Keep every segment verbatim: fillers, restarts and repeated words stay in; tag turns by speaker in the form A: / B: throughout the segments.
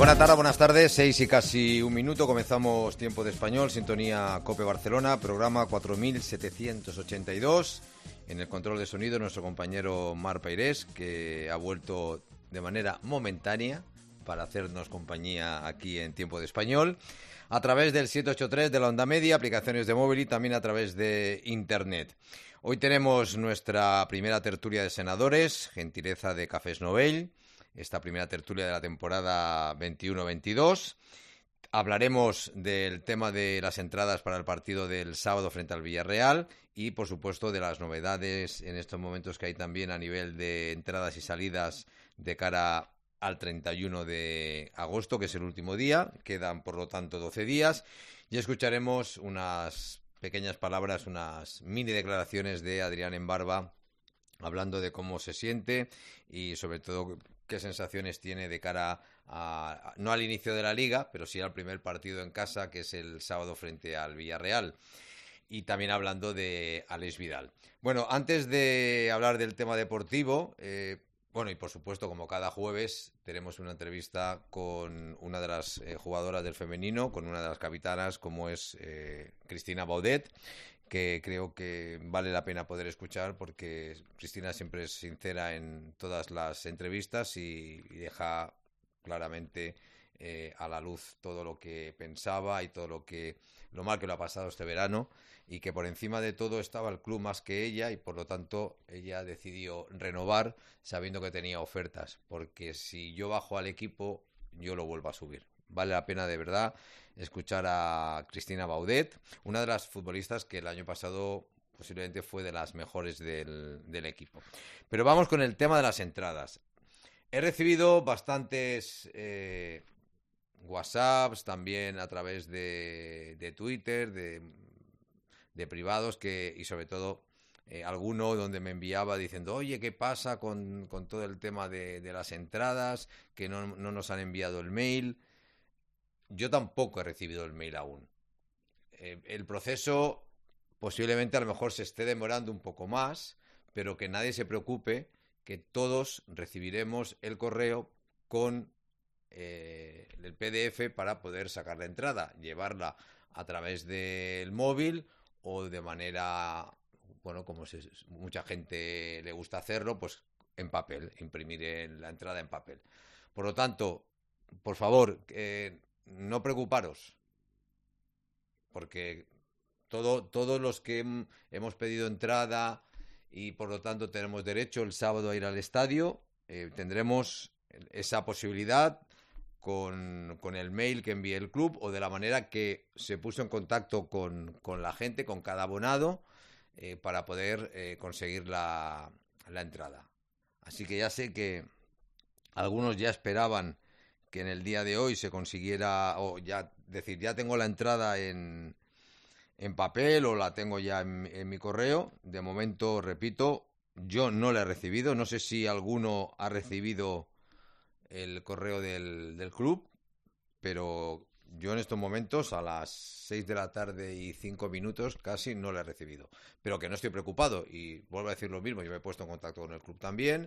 A: Buenas tardes, buenas tardes, seis y casi un minuto, comenzamos Tiempo de Español, sintonía COPE Barcelona, programa cuatro mil setecientos ochenta y dos, en el control de sonido nuestro compañero Mar Peirés, que ha vuelto de manera momentánea para hacernos compañía aquí en Tiempo de Español, a través del siete ocho tres de la onda media, aplicaciones de móvil y también a través de internet. Hoy tenemos nuestra primera tertulia de senadores, gentileza de Cafés Novell, esta primera tertulia de la temporada veintiuno veintidós. Hablaremos del tema de las entradas para el partido del sábado frente al Villarreal y, por supuesto, de las novedades en estos momentos que hay también a nivel de entradas y salidas de cara al treinta y uno de agosto, que es el último día. Quedan, por lo tanto, doce días y escucharemos unas pequeñas palabras, unas mini declaraciones de Adrián Embarba hablando de cómo se siente y, sobre todo, qué sensaciones tiene de cara a, no al inicio de la Liga, pero sí al primer partido en casa, que es el sábado frente al Villarreal. Y también hablando de Alex Vidal. Bueno, antes de hablar del tema deportivo, eh, bueno, y por supuesto, como cada jueves, tenemos una entrevista con una de las eh, jugadoras del femenino, con una de las capitanas, como es eh, Cristina Baudet, que creo que vale la pena poder escuchar porque Cristina siempre es sincera en todas las entrevistas y, y deja claramente eh, a la luz todo lo que pensaba y todo lo que lo mal que lo ha pasado este verano, y que por encima de todo estaba el club más que ella, y por lo tanto ella decidió renovar sabiendo que tenía ofertas, porque si yo bajo al equipo yo lo vuelvo a subir. Vale la pena de verdad escuchar a Cristina Baudet, una de las futbolistas que el año pasado posiblemente fue de las mejores del, del equipo. Pero vamos con el tema de las entradas. He recibido bastantes eh, WhatsApps, también a través de, de Twitter, de, de privados, que y sobre todo eh, alguno donde me enviaba diciendo, oye, ¿qué pasa con, con todo el tema de, de las entradas? Que no, no nos han enviado el mail. Yo tampoco he recibido el mail aún. Eh, el proceso posiblemente a lo mejor se esté demorando un poco más, pero que nadie se preocupe, que todos recibiremos el correo con eh, el P D F para poder sacar la entrada, llevarla a través del móvil o de manera, bueno, como se, mucha gente le gusta hacerlo, pues en papel, imprimir la entrada en papel. Por lo tanto, por favor, eh, no preocuparos, porque todo, todos los que hemos pedido entrada y por lo tanto tenemos derecho el sábado a ir al estadio, eh, tendremos esa posibilidad con, con el mail que envíe el club o de la manera que se puso en contacto con, con la gente, con cada abonado, eh, para poder eh, conseguir la, la entrada. Así que ya sé que algunos ya esperaban que en el día de hoy se consiguiera, o ya decir, ya tengo la entrada en, en papel o la tengo ya en, en mi correo. De momento, repito, yo no la he recibido. No sé si alguno ha recibido el correo del, del club, pero yo en estos momentos, a las seis de la tarde y cinco minutos, casi no la he recibido. Pero que no estoy preocupado, y vuelvo a decir lo mismo, yo me he puesto en contacto con el club también,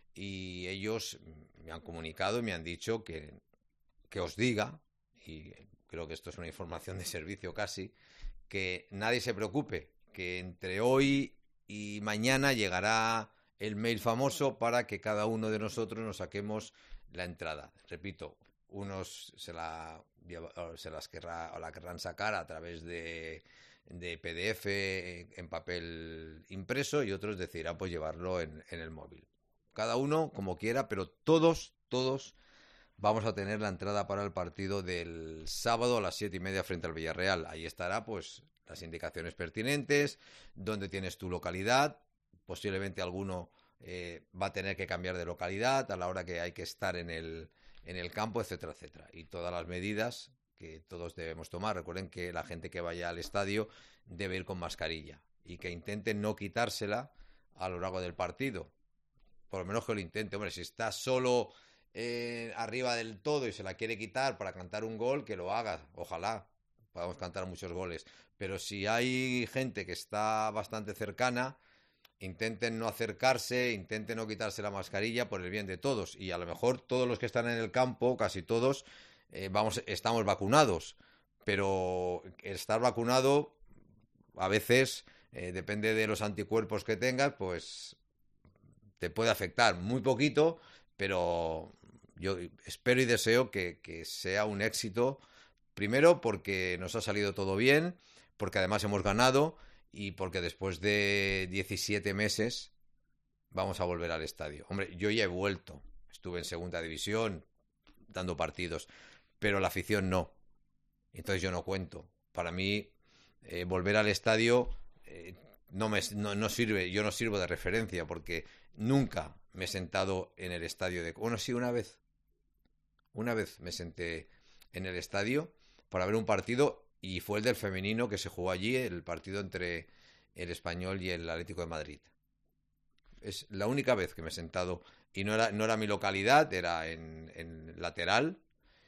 A: y ellos me han comunicado y me han dicho que, que os diga, y creo que esto es una información de servicio casi, que nadie se preocupe, que entre hoy y mañana llegará el mail famoso para que cada uno de nosotros nos saquemos la entrada. Repito, unos se la, se las querrá, o la querrán sacar a través de, de P D F en papel impreso, y otros decidirán pues llevarlo en, en el móvil. Cada uno como quiera, pero todos, todos vamos a tener la entrada para el partido del sábado a las siete y media frente al Villarreal. Ahí estará pues las indicaciones pertinentes, dónde tienes tu localidad. Posiblemente alguno eh, va a tener que cambiar de localidad a la hora que hay que estar en el, en el campo, etcétera, etcétera. Y todas las medidas que todos debemos tomar. Recuerden que la gente que vaya al estadio debe ir con mascarilla y que intenten no quitársela a lo largo del partido. Por lo menos que lo intente. Hombre, si está solo eh, arriba del todo y se la quiere quitar para cantar un gol, que lo haga. Ojalá podamos cantar muchos goles. Pero si hay gente que está bastante cercana, intenten no acercarse, intenten no quitarse la mascarilla por el bien de todos. Y a lo mejor todos los que están en el campo, casi todos, eh, vamos, estamos vacunados. Pero estar vacunado a veces, eh, depende de los anticuerpos que tengas, pues te puede afectar muy poquito, pero yo espero y deseo que, que sea un éxito. Primero porque nos ha salido todo bien, porque además hemos ganado y porque después de diecisiete meses vamos a volver al estadio. Hombre, yo ya he vuelto, estuve en segunda división dando partidos, pero la afición no. Entonces yo no cuento. Para mí, eh, volver al estadio eh, no, me, no, no sirve, yo no sirvo de referencia porque nunca me he sentado en el estadio de... Bueno, sí, una vez. Una vez me senté en el estadio para ver un partido y fue el del femenino que se jugó allí, el partido entre el Español y el Atlético de Madrid. Es la única vez que me he sentado y no era, no era mi localidad, era en, en lateral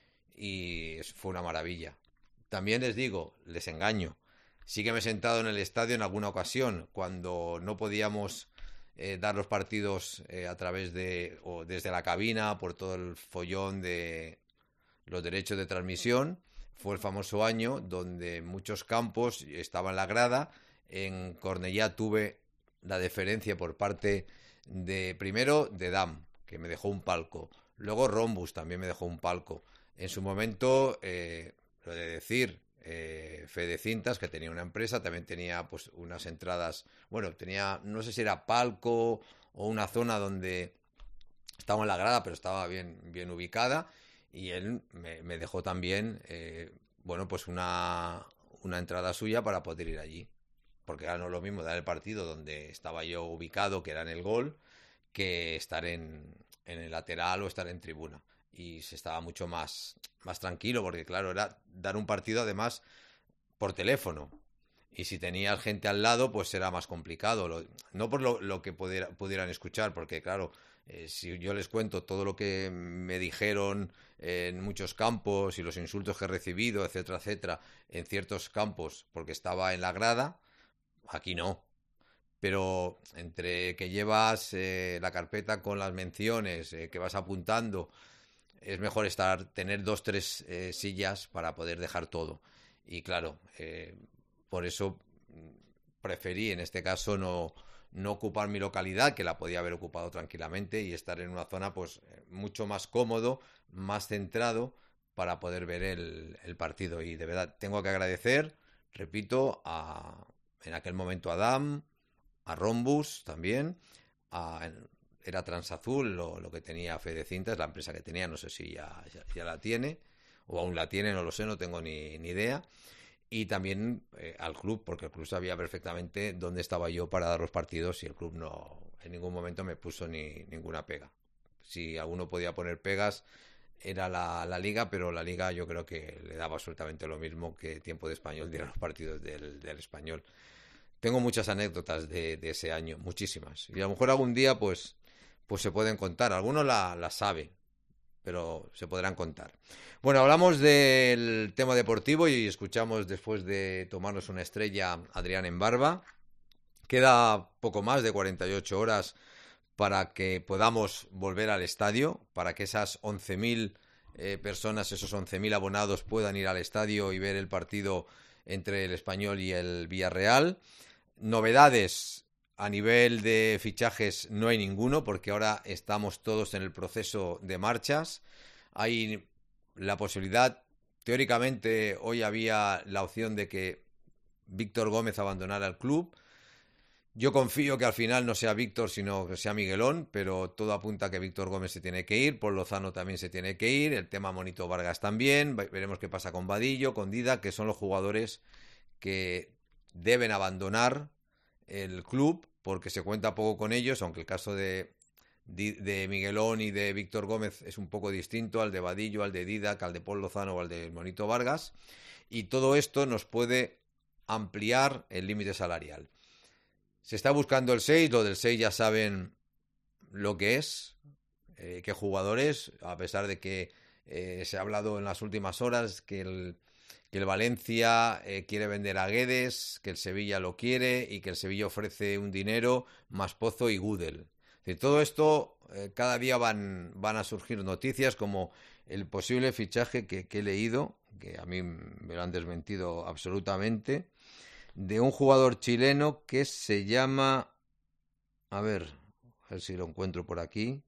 A: y fue una maravilla. También les digo, les engaño, sí que me he sentado en el estadio en alguna ocasión cuando no podíamos eh, dar los partidos eh, a través de o desde la cabina por todo el follón de los derechos de transmisión. Fue el famoso año donde muchos campos estaban en la grada. En Cornellá tuve la deferencia por parte de, primero, de Dam, que me dejó un palco. Luego Rhombus también me dejó un palco. En su momento, eh, lo de decir, eh, Fede Cintas, que tenía una empresa, también tenía pues unas entradas, bueno, tenía, no sé si era palco o una zona donde estaba en la grada, pero estaba bien, bien ubicada. Y él me, me dejó también, eh, bueno, pues una, una entrada suya para poder ir allí. Porque ahora no es lo mismo dar el partido donde estaba yo ubicado, que era en el gol, que estar en, en el lateral o estar en tribuna. Y se estaba mucho más, más tranquilo, porque claro, era dar un partido además por teléfono. Y si tenías gente al lado, pues era más complicado. Lo, no por lo, lo que pudiera, pudieran escuchar, porque claro, eh, si yo les cuento todo lo que me dijeron en muchos campos y los insultos que he recibido, etcétera, etcétera, en ciertos campos, porque estaba en la grada, aquí no. Pero entre que llevas eh, la carpeta con las menciones, eh, que vas apuntando, es mejor estar, tener dos, tres eh, sillas para poder dejar todo. Y claro, eh, por eso preferí en este caso no, no ocupar mi localidad, que la podía haber ocupado tranquilamente, y estar en una zona pues mucho más cómodo, más centrado para poder ver el, el partido. Y de verdad tengo que agradecer, repito, a, en aquel momento a Adam, a Rhombus también, a, era Transazul lo, lo que tenía Fede Cintas, la empresa que tenía, no sé si ya, ya, ya la tiene o aún la tiene, no lo sé, no tengo ni, ni idea. Y también eh, al club, porque el club sabía perfectamente dónde estaba yo para dar los partidos y el club no en ningún momento me puso ni ninguna pega. Si alguno podía poner pegas era la, la liga, pero la liga yo creo que le daba absolutamente lo mismo que Tiempo de Español diera los partidos del, del Español. Tengo muchas anécdotas de, de ese año, muchísimas. Y a lo mejor algún día pues, pues se pueden contar. Alguno la, la sabe, pero se podrán contar. Bueno, hablamos del tema deportivo y escuchamos después de tomarnos una estrella a Adrián en Barba. Queda poco más de cuarenta y ocho horas para que podamos volver al estadio, para que esas once mil eh, personas, esos once mil abonados puedan ir al estadio y ver el partido entre el Español y el Villarreal. Novedades a nivel de fichajes no hay ninguno, porque ahora estamos todos en el proceso de marchas. Hay la posibilidad, teóricamente hoy había la opción de que Víctor Gómez abandonara el club. Yo confío que al final no sea Víctor, sino que sea Miguelón, pero todo apunta a que Víctor Gómez se tiene que ir, Paul Lozano también se tiene que ir, el tema Monito Vargas también, veremos qué pasa con Vadillo, con Dida, que son los jugadores que deben abandonar el club, porque se cuenta poco con ellos, aunque el caso de, de Miguelón y de Víctor Gómez es un poco distinto al de Vadillo, al de Didac, al de Paul Lozano o al de Monito Vargas, y todo esto nos puede ampliar el límite salarial. Se está buscando el seis, lo del seis ya saben lo que es, eh, qué jugadores, a pesar de que eh, se ha hablado en las últimas horas que el, que el Valencia eh, quiere vender a Guedes, que el Sevilla lo quiere y que el Sevilla ofrece un dinero más Pozo y Gudel. Es decir, todo esto, eh, cada día van, van a surgir noticias como el posible fichaje que, que he leído, que a mí me lo han desmentido absolutamente, de un jugador chileno que se llama... A ver, a ver si lo encuentro por aquí.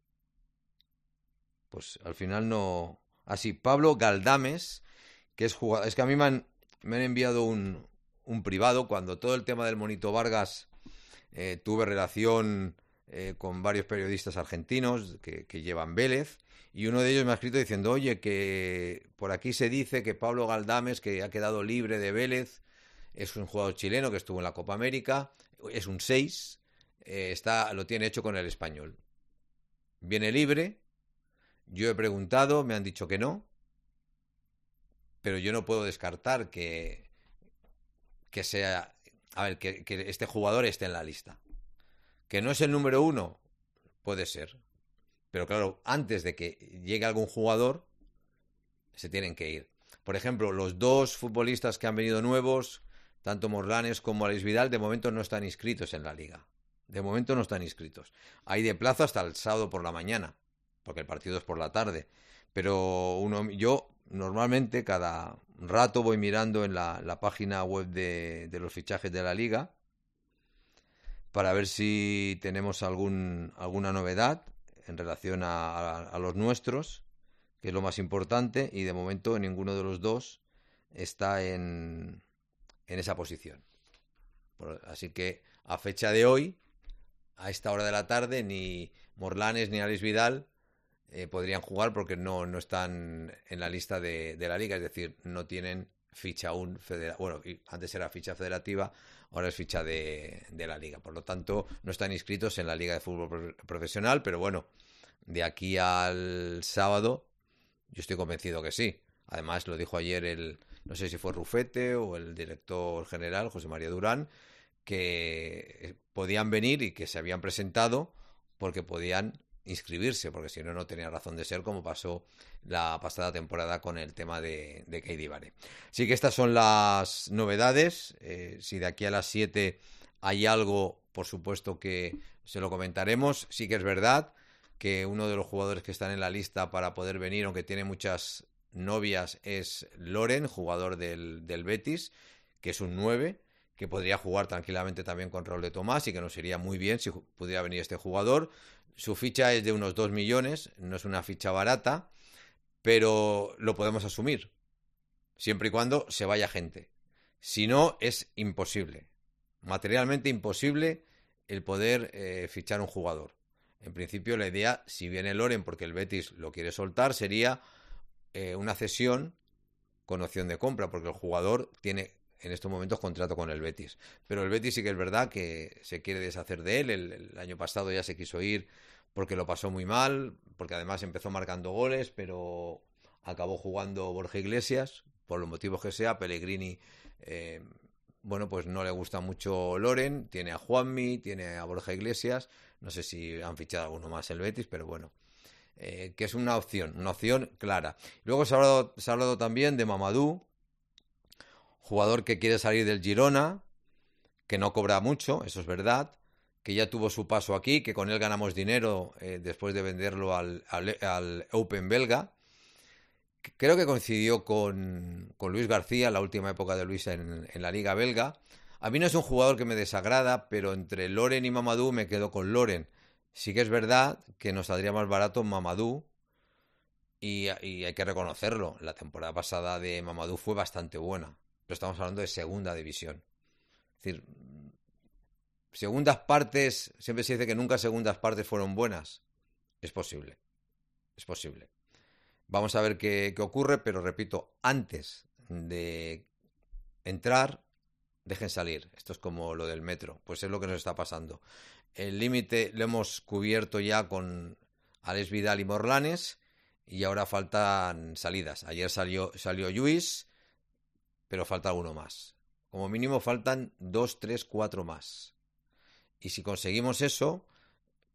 A: Pues al final no... Así, Pablo Galdames, que es jugador... Es que a mí me han, me han enviado un, un privado cuando todo el tema del Monito Vargas, eh, tuve relación eh, con varios periodistas argentinos que, que llevan Vélez, y uno de ellos me ha escrito diciendo, oye, que por aquí se dice que Pablo Galdames, que ha quedado libre de Vélez, es un jugador chileno que estuvo en la Copa América, es un seis, eh, está, lo tiene hecho con el Español. Viene libre, yo he preguntado, me han dicho que no, pero yo no puedo descartar que, que sea, a ver, que, que este jugador esté en la lista. Que no es el número uno, puede ser. Pero claro, antes de que llegue algún jugador, se tienen que ir. Por ejemplo, los dos futbolistas que han venido nuevos, tanto Morlanes como Alex Vidal, de momento no están inscritos en la liga. De momento no están inscritos. Hay de plazo hasta el sábado por la mañana, porque el partido es por la tarde. Pero uno, yo normalmente cada rato voy mirando en la, la página web de, de los fichajes de la liga para ver si tenemos algún, alguna novedad en relación a, a, a los nuestros, que es lo más importante, y de momento ninguno de los dos está en, en esa posición. Así que a fecha de hoy, a esta hora de la tarde, ni Morlanes ni Alex Vidal eh, podrían jugar porque no, no están en la lista de, de la liga, es decir, no tienen ficha aún federativa. Bueno, antes era ficha federativa, ahora es ficha de, de la liga. Por lo tanto, no están inscritos en la liga de fútbol profesional, pero bueno, de aquí al sábado yo estoy convencido que sí. Además, lo dijo ayer el, no sé si fue Rufete o el director general, José María Durán, que podían venir y que se habían presentado porque podían inscribirse, porque si no, no tenía razón de ser, como pasó la pasada temporada con el tema de, de Keidi Vare. Así que estas son las novedades. Eh, si de aquí a las siete hay algo, por supuesto que se lo comentaremos. Sí que es verdad que uno de los jugadores que están en la lista para poder venir, aunque tiene muchas novias, es Loren, jugador del, del Betis, que es un nueve, que podría jugar tranquilamente también con Raúl de Tomás y que nos iría muy bien si pudiera venir este jugador. Su ficha es de unos dos millones, no es una ficha barata, pero lo podemos asumir, siempre y cuando se vaya gente. Si no, es imposible, materialmente imposible el poder eh, fichar un jugador. En principio, la idea, si viene Loren porque el Betis lo quiere soltar, sería eh, una cesión con opción de compra, porque el jugador tiene en estos momentos contrato con el Betis. Pero el Betis sí que es verdad que se quiere deshacer de él. El, el año pasado ya se quiso ir porque lo pasó muy mal, porque además empezó marcando goles, pero acabó jugando Borja Iglesias, por los motivos que sea. Pellegrini, eh, bueno, pues no le gusta mucho Loren, tiene a Juanmi, tiene a Borja Iglesias, no sé si han fichado alguno más el Betis, pero bueno, eh, que es una opción, una opción clara. Luego se ha hablado, se ha hablado también de Mamadou, jugador que quiere salir del Girona, que no cobra mucho, eso es verdad, que ya tuvo su paso aquí, que con él ganamos dinero eh, después de venderlo al, al, al Open belga. Creo que coincidió con, con Luis García, la última época de Luis en, en la liga belga. A mí no es un jugador que me desagrada, pero entre Loren y Mamadou me quedo con Loren. Sí que es verdad que nos saldría más barato Mamadou, y, y hay que reconocerlo, la temporada pasada de Mamadou fue bastante buena. Pero estamos hablando de segunda división. Es decir, segundas partes, siempre se dice que nunca segundas partes fueron buenas. Es posible, es posible. Vamos a ver qué, qué ocurre, pero repito, antes de entrar, dejen salir. Esto es como lo del metro, pues es lo que nos está pasando. El límite lo hemos cubierto ya con Alex Vidal y Morlanes, y ahora faltan salidas. Ayer salió, salió Lluís, pero falta alguno más. Como mínimo faltan dos, tres, cuatro más. Y si conseguimos eso,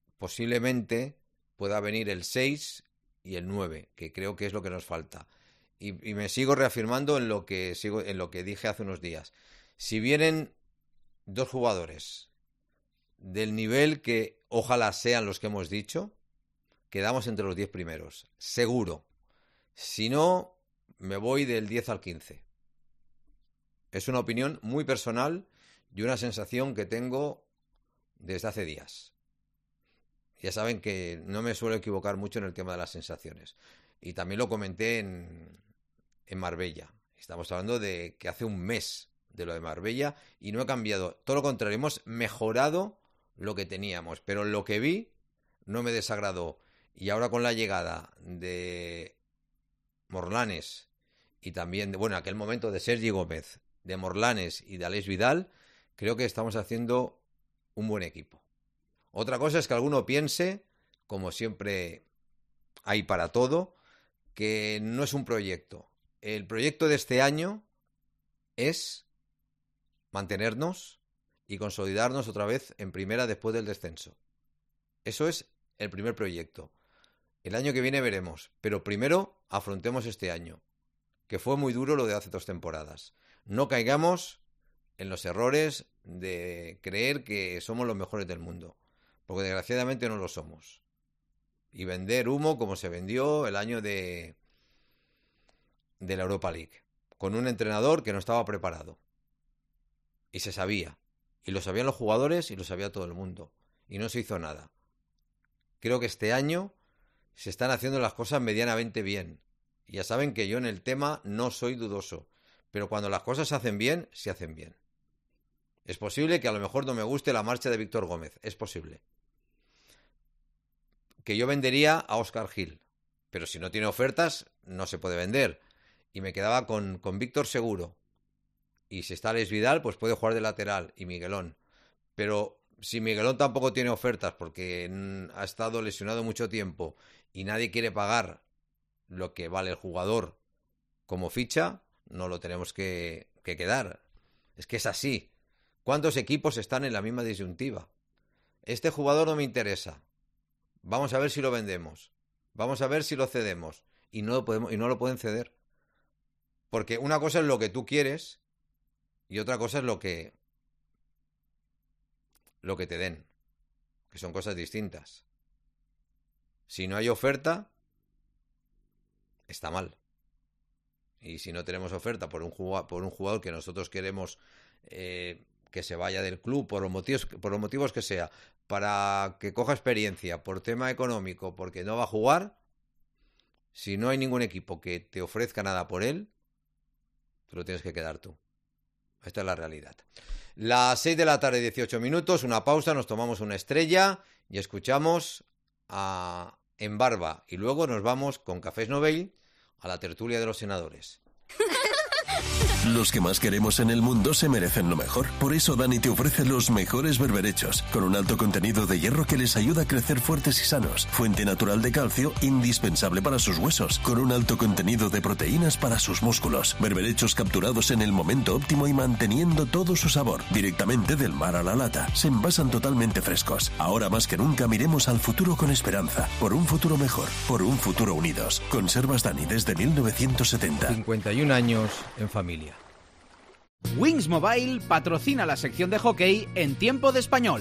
A: posiblemente pueda venir el seis y el nueve, que creo que es lo que nos falta. y, y me sigo reafirmando en lo que sigo, en lo que dije hace unos días. Si vienen dos jugadores del nivel que ojalá sean los que hemos dicho, quedamos entre los diez primeros, seguro. Si no, me voy del diez al quince. Es una opinión muy personal y una sensación que tengo desde hace días. Ya saben que no me suelo equivocar mucho en el tema de las sensaciones. Y también lo comenté en, en Marbella. Estamos hablando de que hace un mes de lo de Marbella y no he cambiado. Todo lo contrario, hemos mejorado lo que teníamos. Pero lo que vi no me desagradó. Y ahora con la llegada de Morlanes y también, de, bueno, en aquel momento de Sergi Gómez, de Morlanes y de Aleix Vidal, creo que estamos haciendo un buen equipo. Otra cosa es que alguno piense, como siempre hay para todo, que no es un proyecto. El proyecto de este año es mantenernos y consolidarnos otra vez en primera después del descenso. Eso es el primer proyecto. El año que viene veremos, pero primero afrontemos este año, que fue muy duro lo de hace dos temporadas. No caigamos en los errores de creer que somos los mejores del mundo, porque desgraciadamente no lo somos. Y vender humo como se vendió el año de, de la Europa League, con un entrenador que no estaba preparado. Y se sabía. Y lo sabían los jugadores y lo sabía todo el mundo. Y no se hizo nada. Creo que este año se están haciendo las cosas medianamente bien. Y ya saben que yo en el tema no soy dudoso. Pero cuando las cosas se hacen bien, se hacen bien. Es posible que a lo mejor no me guste la marcha de Víctor Gómez. Es posible. Que yo vendería a Óscar Gil. Pero si no tiene ofertas, no se puede vender. Y me quedaba con, con Víctor seguro. Y si está Aleix Vidal, pues puede jugar de lateral. Y Miguelón. Pero si Miguelón tampoco tiene ofertas porque ha estado lesionado mucho tiempo y nadie quiere pagar lo que vale el jugador como ficha, no lo tenemos que, que quedar. Es que es así. ¿Cuántos equipos están en la misma disyuntiva? Este jugador no me interesa. Vamos a ver si lo vendemos. Vamos a ver si lo cedemos. Y no lo podemos, y no lo pueden ceder. Porque una cosa es lo que tú quieres y otra cosa es lo que lo que te den, que son cosas distintas. Si no hay oferta, está mal. Y si no tenemos oferta por un jugador, por un jugador que nosotros queremos eh, que se vaya del club por los motivos, por los motivos que sea, para que coja experiencia, por tema económico, porque no va a jugar, si no hay ningún equipo que te ofrezca nada por él, te lo tienes que quedar tú. Esta es la realidad. Las seis de la tarde, dieciocho minutos, una pausa, nos tomamos una estrella y escuchamos a En Barba. Y luego nos vamos con Cafés Novell a la tertulia de los senadores.
B: Los que más queremos en el mundo se merecen lo mejor. Por eso Dani te ofrece los mejores berberechos, con un alto contenido de hierro que les ayuda a crecer fuertes y sanos. Fuente natural de calcio, indispensable para sus huesos, con un alto contenido de proteínas para sus músculos. Berberechos capturados en el momento óptimo y manteniendo todo su sabor. Directamente del mar a la lata. Se envasan totalmente frescos. Ahora más que nunca miremos al futuro con esperanza. Por un futuro mejor. Por un futuro unidos. Conservas Dani desde mil novecientos setenta.
A: cincuenta y un años en familia.
C: Wings Mobile patrocina la sección de hockey en Tiempo de Español.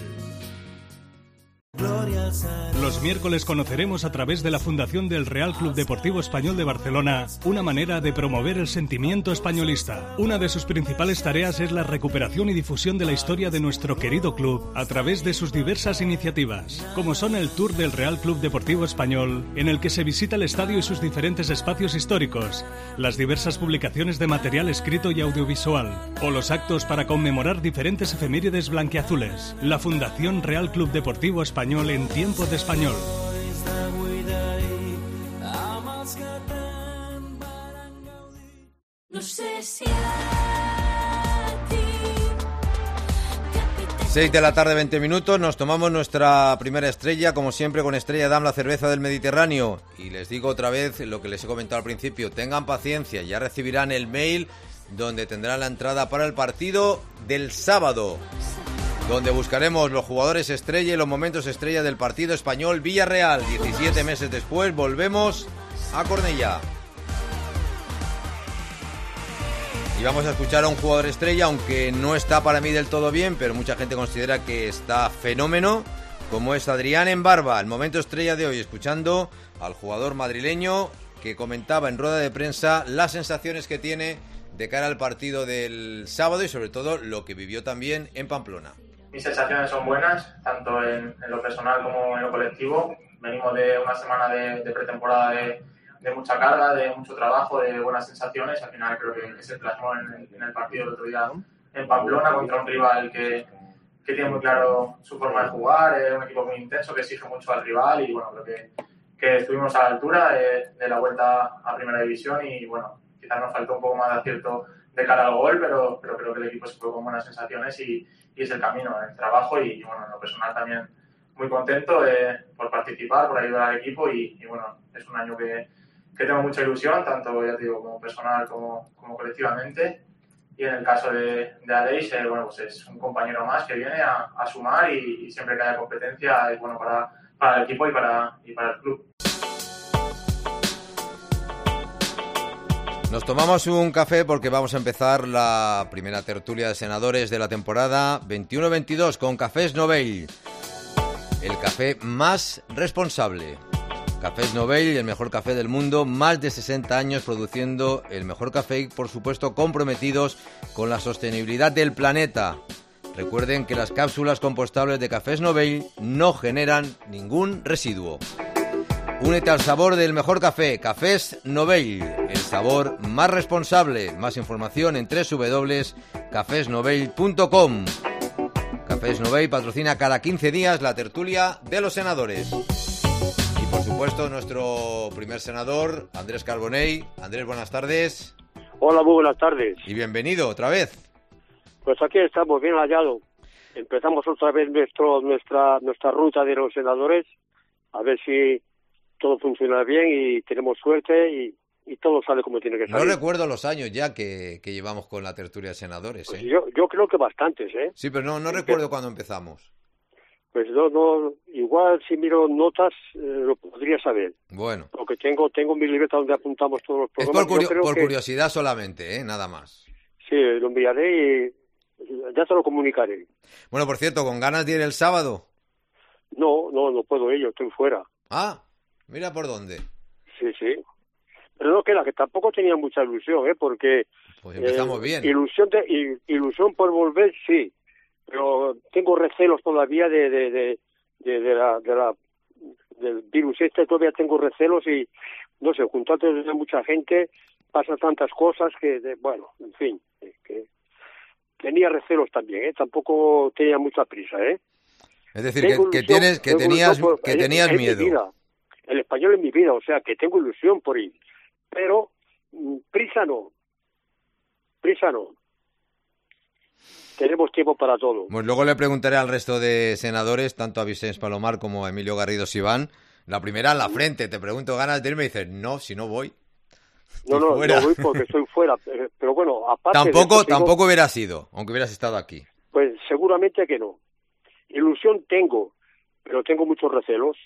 D: Los miércoles conoceremos a través de la Fundación del Real Club Deportivo Español de Barcelona una manera de promover el sentimiento españolista. Una de sus principales tareas es la recuperación y difusión de la historia de nuestro querido club a través de sus diversas iniciativas, como son el Tour del Real Club Deportivo Español, en el que se visita el estadio y sus diferentes espacios históricos, las diversas publicaciones de material escrito y audiovisual, o los actos para conmemorar diferentes efemérides blanquiazules. La Fundación Real Club Deportivo Español en Tiempo de Español.
E: No sé si a ti.
A: seis de la tarde, veinte minutos, nos tomamos nuestra primera estrella, como siempre con Estrella Damm, la cerveza del Mediterráneo. Y les digo otra vez lo que les he comentado al principio, tengan paciencia, ya recibirán el mail donde tendrán la entrada para el partido del sábado, donde buscaremos los jugadores estrella y los momentos estrella del partido Español-Villarreal. diecisiete meses después volvemos a Cornellá. Y vamos a escuchar a un jugador estrella, aunque no está para mí del todo bien, pero mucha gente considera que está fenómeno, como es Adrián Embarba, el momento estrella de hoy, escuchando al jugador madrileño que comentaba en rueda de prensa las sensaciones que tiene de cara al partido del sábado y sobre todo lo que vivió también en Pamplona.
F: Mis sensaciones son buenas, tanto en, en lo personal como en lo colectivo. Venimos de una semana de, de pretemporada de, de mucha carga, de mucho trabajo, de buenas sensaciones. Al final creo que se plasmó en el, en el partido del otro día en Pamplona contra un rival que, que tiene muy claro su forma de jugar, es un equipo muy intenso que exige mucho al rival y bueno, creo que, que estuvimos a la altura de, de la vuelta a Primera División y bueno, quizás nos faltó un poco más de acierto de cara al gol, pero, pero creo que el equipo se fue con buenas sensaciones y, y es el camino, el trabajo y, y bueno, en lo personal también muy contento de, por participar, por ayudar al equipo y, y bueno, es un año que, que tengo mucha ilusión, tanto ya te digo, como personal como, como colectivamente. Y en el caso de, de Aleix, eh, bueno, pues es un compañero más que viene a, a sumar y, y siempre que haya competencia es bueno para, para el equipo y para, y para el club.
A: Nos tomamos un café porque vamos a empezar la primera tertulia de senadores de la temporada veintiuno veintidós con Cafés Novell, el café más responsable. Cafés Novell, el mejor café del mundo, más de sesenta años produciendo el mejor café y, por supuesto, comprometidos con la sostenibilidad del planeta. Recuerden que las cápsulas compostables de Cafés Novell no generan ningún residuo. Únete al sabor del mejor café, Cafés Novell, el sabor más responsable. Más información en doble u doble u doble u punto cafés novell punto com. Cafés Novell patrocina cada quince días la tertulia de los senadores. Y por supuesto nuestro primer senador, Andrés Carbonell. Andrés, buenas tardes.
G: Hola, muy buenas tardes.
A: Y bienvenido otra vez.
G: Pues aquí estamos, bien hallado. Empezamos otra vez nuestro, nuestra, nuestra ruta de los senadores, a ver si todo funciona bien y tenemos suerte y, y todo sale como tiene que salir.
A: No recuerdo los años ya que, que llevamos con la tertulia de senadores.
G: Pues
A: ¿eh?
G: yo, yo creo que bastantes, ¿eh?
A: Sí, pero no, no recuerdo cuándo empezamos.
G: Pues no, no, igual si miro notas eh, lo podría saber.
A: Bueno.
G: Porque tengo, tengo mi libreta donde apuntamos todos los
A: Es
G: programas.
A: por, curio-
G: Yo creo
A: por
G: que,
A: curiosidad solamente, ¿eh? Nada más.
G: Sí, lo enviaré y ya te lo comunicaré.
A: Bueno, por cierto, ¿con ganas de ir el sábado?
G: No, no, no puedo ir, yo estoy fuera.
A: Ah, mira por dónde.
G: Sí, sí. Pero no queda, que tampoco tenía mucha ilusión, ¿eh? Porque...
A: Pues empezamos
G: eh,
A: bien.
G: Ilusión, de, il- ilusión por volver, sí. Pero tengo recelos todavía de, de, de, de, de la, de la, del virus este, todavía tengo recelos y, no sé, junto a mucha gente, pasan tantas cosas que, de, bueno, en fin, eh, que tenía recelos también, ¿eh? Tampoco tenía mucha prisa, ¿eh?
A: Es decir,
G: Tengo
A: que, que
G: ilusión-
A: tienes, que
G: tengo
A: tenías,
G: ilusión por-
A: que
G: es-
A: tenías
G: es mi
A: miedo.
G: vida. El español es mi vida, o sea, que tengo ilusión por ir. Pero mm, prisa no. Prisa no. Tenemos tiempo para todo.
A: Pues luego le preguntaré al resto de senadores, tanto a Vicens Palomar como a Emilio Garrido Sibán. La primera en la frente, te pregunto, ¿ganas de irme? Y dices, no, si no voy.
G: No,
A: Estoy
G: no,
A: fuera.
G: no voy porque estoy fuera. Pero, pero bueno, aparte de
A: Tampoco,
G: eso, digo,
A: tampoco hubieras ido, aunque hubieras estado aquí.
G: pues seguramente que no. Ilusión tengo, pero tengo muchos recelos.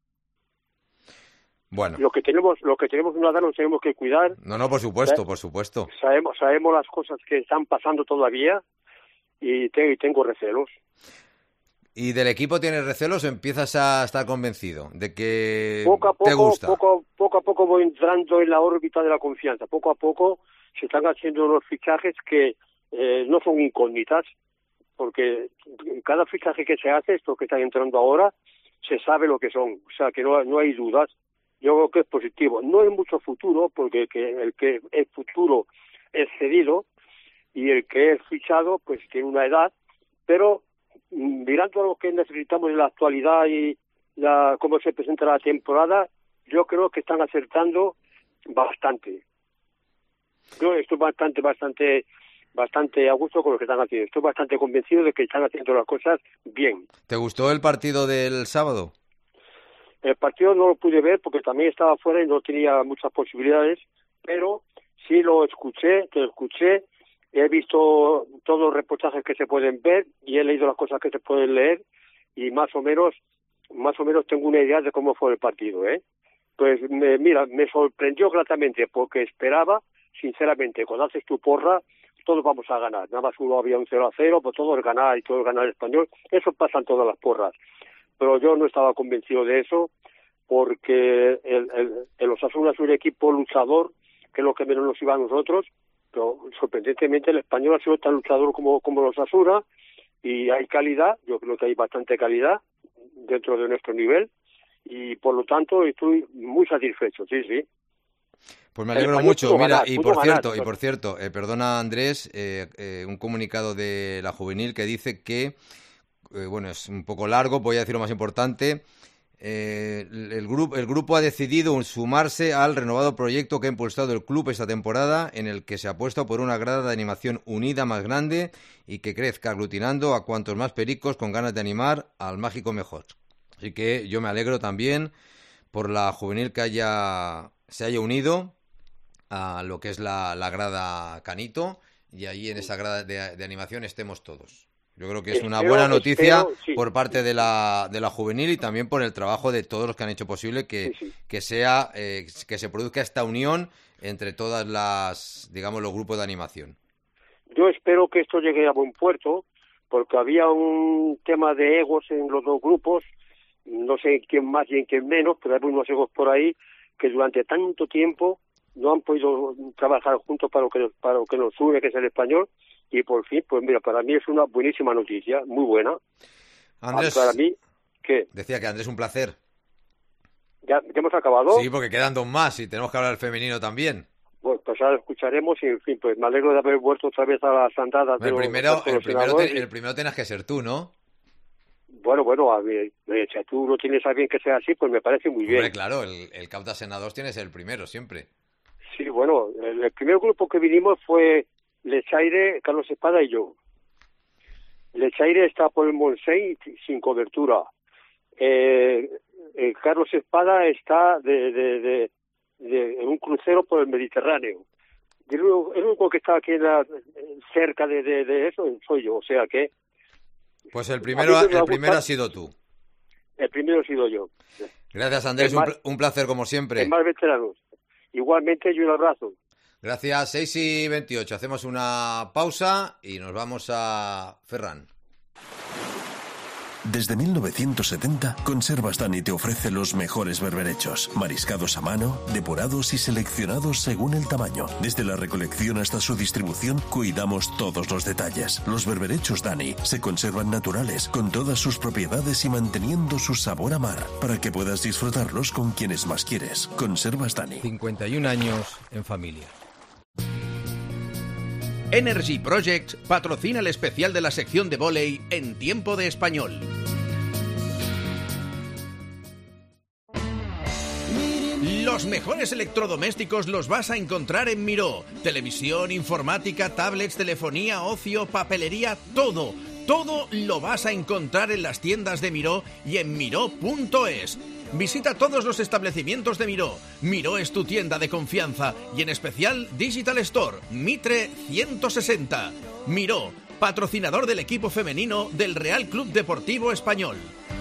A: Bueno,
G: Lo que tenemos, lo que tenemos una edad nos tenemos que cuidar.
A: no, no, por supuesto, por supuesto.
G: Sabemos, sabemos las cosas que están pasando todavía y, te- y tengo recelos.
A: ¿Y del equipo tienes recelos o empiezas a estar convencido de que
G: Poco a
A: te
G: poco,
A: gusta?
G: poco, poco a poco voy entrando en la órbita de la confianza. Poco a poco se están haciendo unos fichajes que eh, no son incógnitas, porque cada fichaje que se hace, estos que están entrando ahora, se sabe lo que son. O sea, que no, no hay dudas. Yo creo que es positivo. No hay mucho futuro, porque que el que es futuro es cedido y el que es fichado, pues tiene una edad, pero mirando a lo que necesitamos en la actualidad y la, cómo se presenta la temporada, yo creo que están acertando bastante. Yo estoy bastante, bastante, bastante a gusto con lo que están haciendo. Estoy bastante convencido de que están haciendo las cosas bien.
A: ¿Te gustó el partido del sábado?
G: El partido no lo pude ver porque también estaba fuera y no tenía muchas posibilidades, pero sí lo escuché, te lo escuché. He visto todos los reportajes que se pueden ver y he leído las cosas que se pueden leer y más o menos, más o menos tengo una idea de cómo fue el partido, ¿eh? Pues me, mira, me sorprendió gratamente porque esperaba, sinceramente, cuando haces tu porra, todos vamos a ganar. Nada más uno había un cero a cero, pues todos ganar y todos ganar el Español. Eso pasa en todas las porras. Pero yo no estaba convencido de eso, porque el, el, el Osasuna es un equipo luchador, que es lo que menos nos iba a nosotros, pero sorprendentemente el Español ha sido tan luchador como, como el Osasuna, y hay calidad, yo creo que hay bastante calidad dentro de nuestro nivel, y por lo tanto estoy muy satisfecho, sí, sí.
A: Pues me alegro mucho. Mira, ganar, y, por cierto, ganar. y por cierto, eh, perdona Andrés, eh, eh, un comunicado de la juvenil que dice que, eh, bueno, es un poco largo, voy a decir lo más importante. Eh, el, grupo, el grupo ha decidido sumarse al renovado proyecto que ha impulsado el club esta temporada, en el que se apuesta por una grada de animación unida más grande y que crezca, aglutinando a cuantos más pericos con ganas de animar al mágico mejor. Así que yo me alegro también por la juvenil que haya se haya unido a lo que es la, la grada Canito, y ahí en esa grada de, de animación estemos todos. Yo creo que es una buena noticia espero, sí. por parte de la de la juvenil, y también por el trabajo de todos los que han hecho posible que, sí, sí. que sea eh, que se produzca esta unión entre todas las, digamos, los grupos de animación.
G: Yo espero que esto llegue a buen puerto, porque había un tema de egos en los dos grupos, no sé quién más y en quién menos, pero hay unos egos por ahí que durante tanto tiempo no han podido trabajar juntos para lo que para lo que nos une, que es el Español. Y por fin, pues mira, para mí es una buenísima noticia, muy buena.
A: Andrés,
G: para mí, ¿qué?
A: Decía que Andrés, un placer.
G: ¿Ya, ¿Ya hemos acabado?
A: Sí, porque quedan dos más y tenemos que hablar del femenino también.
G: Bueno, pues ahora escucharemos y, en fin, pues me alegro de haber vuelto otra vez a las andadas.
A: El,
G: de
A: primero,
G: los,
A: el, primero te,
G: y...
A: el primero tenés que ser tú, ¿no?
G: Bueno, bueno, a ver, si tú no tienes a bien que sea así, pues me parece muy
A: Hombre,
G: bien.
A: claro, el, el Cauta Senador tiene que ser el primero, siempre.
G: Sí, bueno, el, el primer grupo que vinimos fue Lechaire, Carlos Espada y yo. Lechaire está por el Montseny sin cobertura. Eh, eh, Carlos Espada está de, de, de, de, en un crucero por el Mediterráneo. El único, el único que está aquí en la, cerca de, de, de eso soy yo, o sea que...
A: Pues el primero, el primero ha sido tú.
G: El primero ha sido yo.
A: Gracias, Andrés, más, un, un placer como siempre.
G: El más veteranos. Igualmente, y un abrazo.
A: Gracias, seis y veintiocho. Hacemos una pausa y nos vamos a Ferran.
B: Desde mil novecientos setenta, Conservas Dani te ofrece los mejores berberechos, mariscados a mano, depurados y seleccionados según el tamaño. Desde la recolección hasta su distribución, cuidamos todos los detalles. Los berberechos Dani se conservan naturales, con todas sus propiedades y manteniendo su sabor a mar, para que puedas disfrutarlos con quienes más quieres. Conservas Dani.
A: cincuenta y un años en familia.
C: Energy Projects patrocina el especial de la sección de vóley en Tiempo de Español. Los mejores electrodomésticos los vas a encontrar en Miró. Televisión, informática, tablets, telefonía, ocio, papelería, todo. Todo lo vas a encontrar en las tiendas de Miró y en miró punto es. Visita todos los establecimientos de Miró. Miró es tu tienda de confianza y en especial Digital Store, Mitre ciento sesenta. Miró, patrocinador del equipo femenino del Real Club Deportivo Español.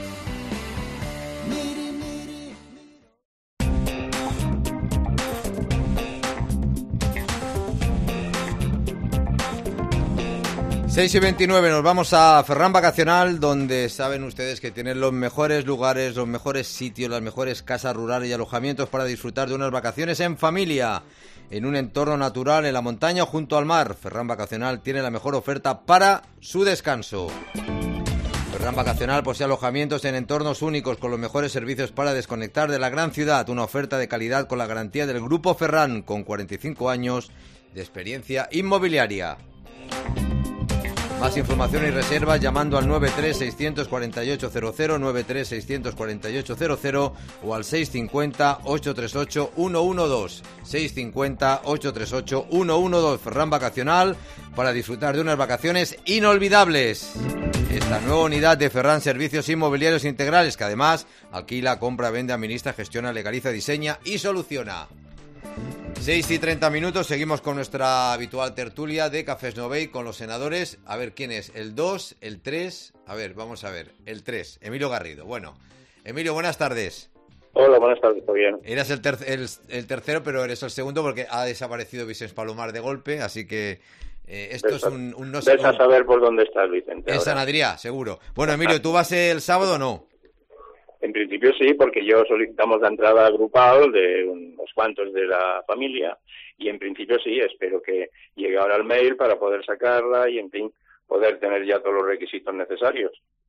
A: seis y veintinueve, nos vamos a Ferran Vacacional, donde saben ustedes que tienen los mejores lugares, los mejores sitios, las mejores casas rurales y alojamientos para disfrutar de unas vacaciones en familia, en un entorno natural, en la montaña o junto al mar. Ferran Vacacional tiene la mejor oferta para su descanso. Ferran Vacacional posee alojamientos en entornos únicos con los mejores servicios para desconectar de la gran ciudad. Una oferta de calidad con la garantía del Grupo Ferran, con cuarenta y cinco años de experiencia inmobiliaria. Más información y reservas llamando al nueve tres seis cuatro ocho cero cero, nueve tres seis cuatro ocho cero cero o al seis cinco cero, ocho tres ocho, uno uno dos. seis cinco cero, ocho tres ocho, uno uno dos. Ferran Vacacional, para disfrutar de unas vacaciones inolvidables. Esta nueva unidad de Ferran Servicios Inmobiliarios Integrales, que además alquila, compra, vende, administra, gestiona, legaliza, diseña y soluciona. seis y treinta minutos, seguimos con nuestra habitual tertulia de Cafés Novey con los senadores. A ver, ¿quién es? ¿El dos? ¿El tres? A ver, vamos a ver. El tres, Emilio Garrido. Bueno, Emilio, buenas tardes.
H: Hola, buenas tardes, ¿todo bien?
A: Eras el, ter- el, el tercero, pero eres el segundo porque ha desaparecido Vicens Palomar de golpe, así que Eh, esto
H: ves
A: es
H: a,
A: un, un no sé.
H: Ves a saber por dónde estás, Vicente.
A: En
H: ahora.
A: San Adrià, seguro. Bueno, Emilio, ¿tú vas el sábado o no?
H: En principio sí, porque yo solicitamos la entrada grupal de unos cuantos de la familia y en principio sí, espero que llegue ahora el mail para poder sacarla y, en fin, poder tener ya todos los requisitos necesarios.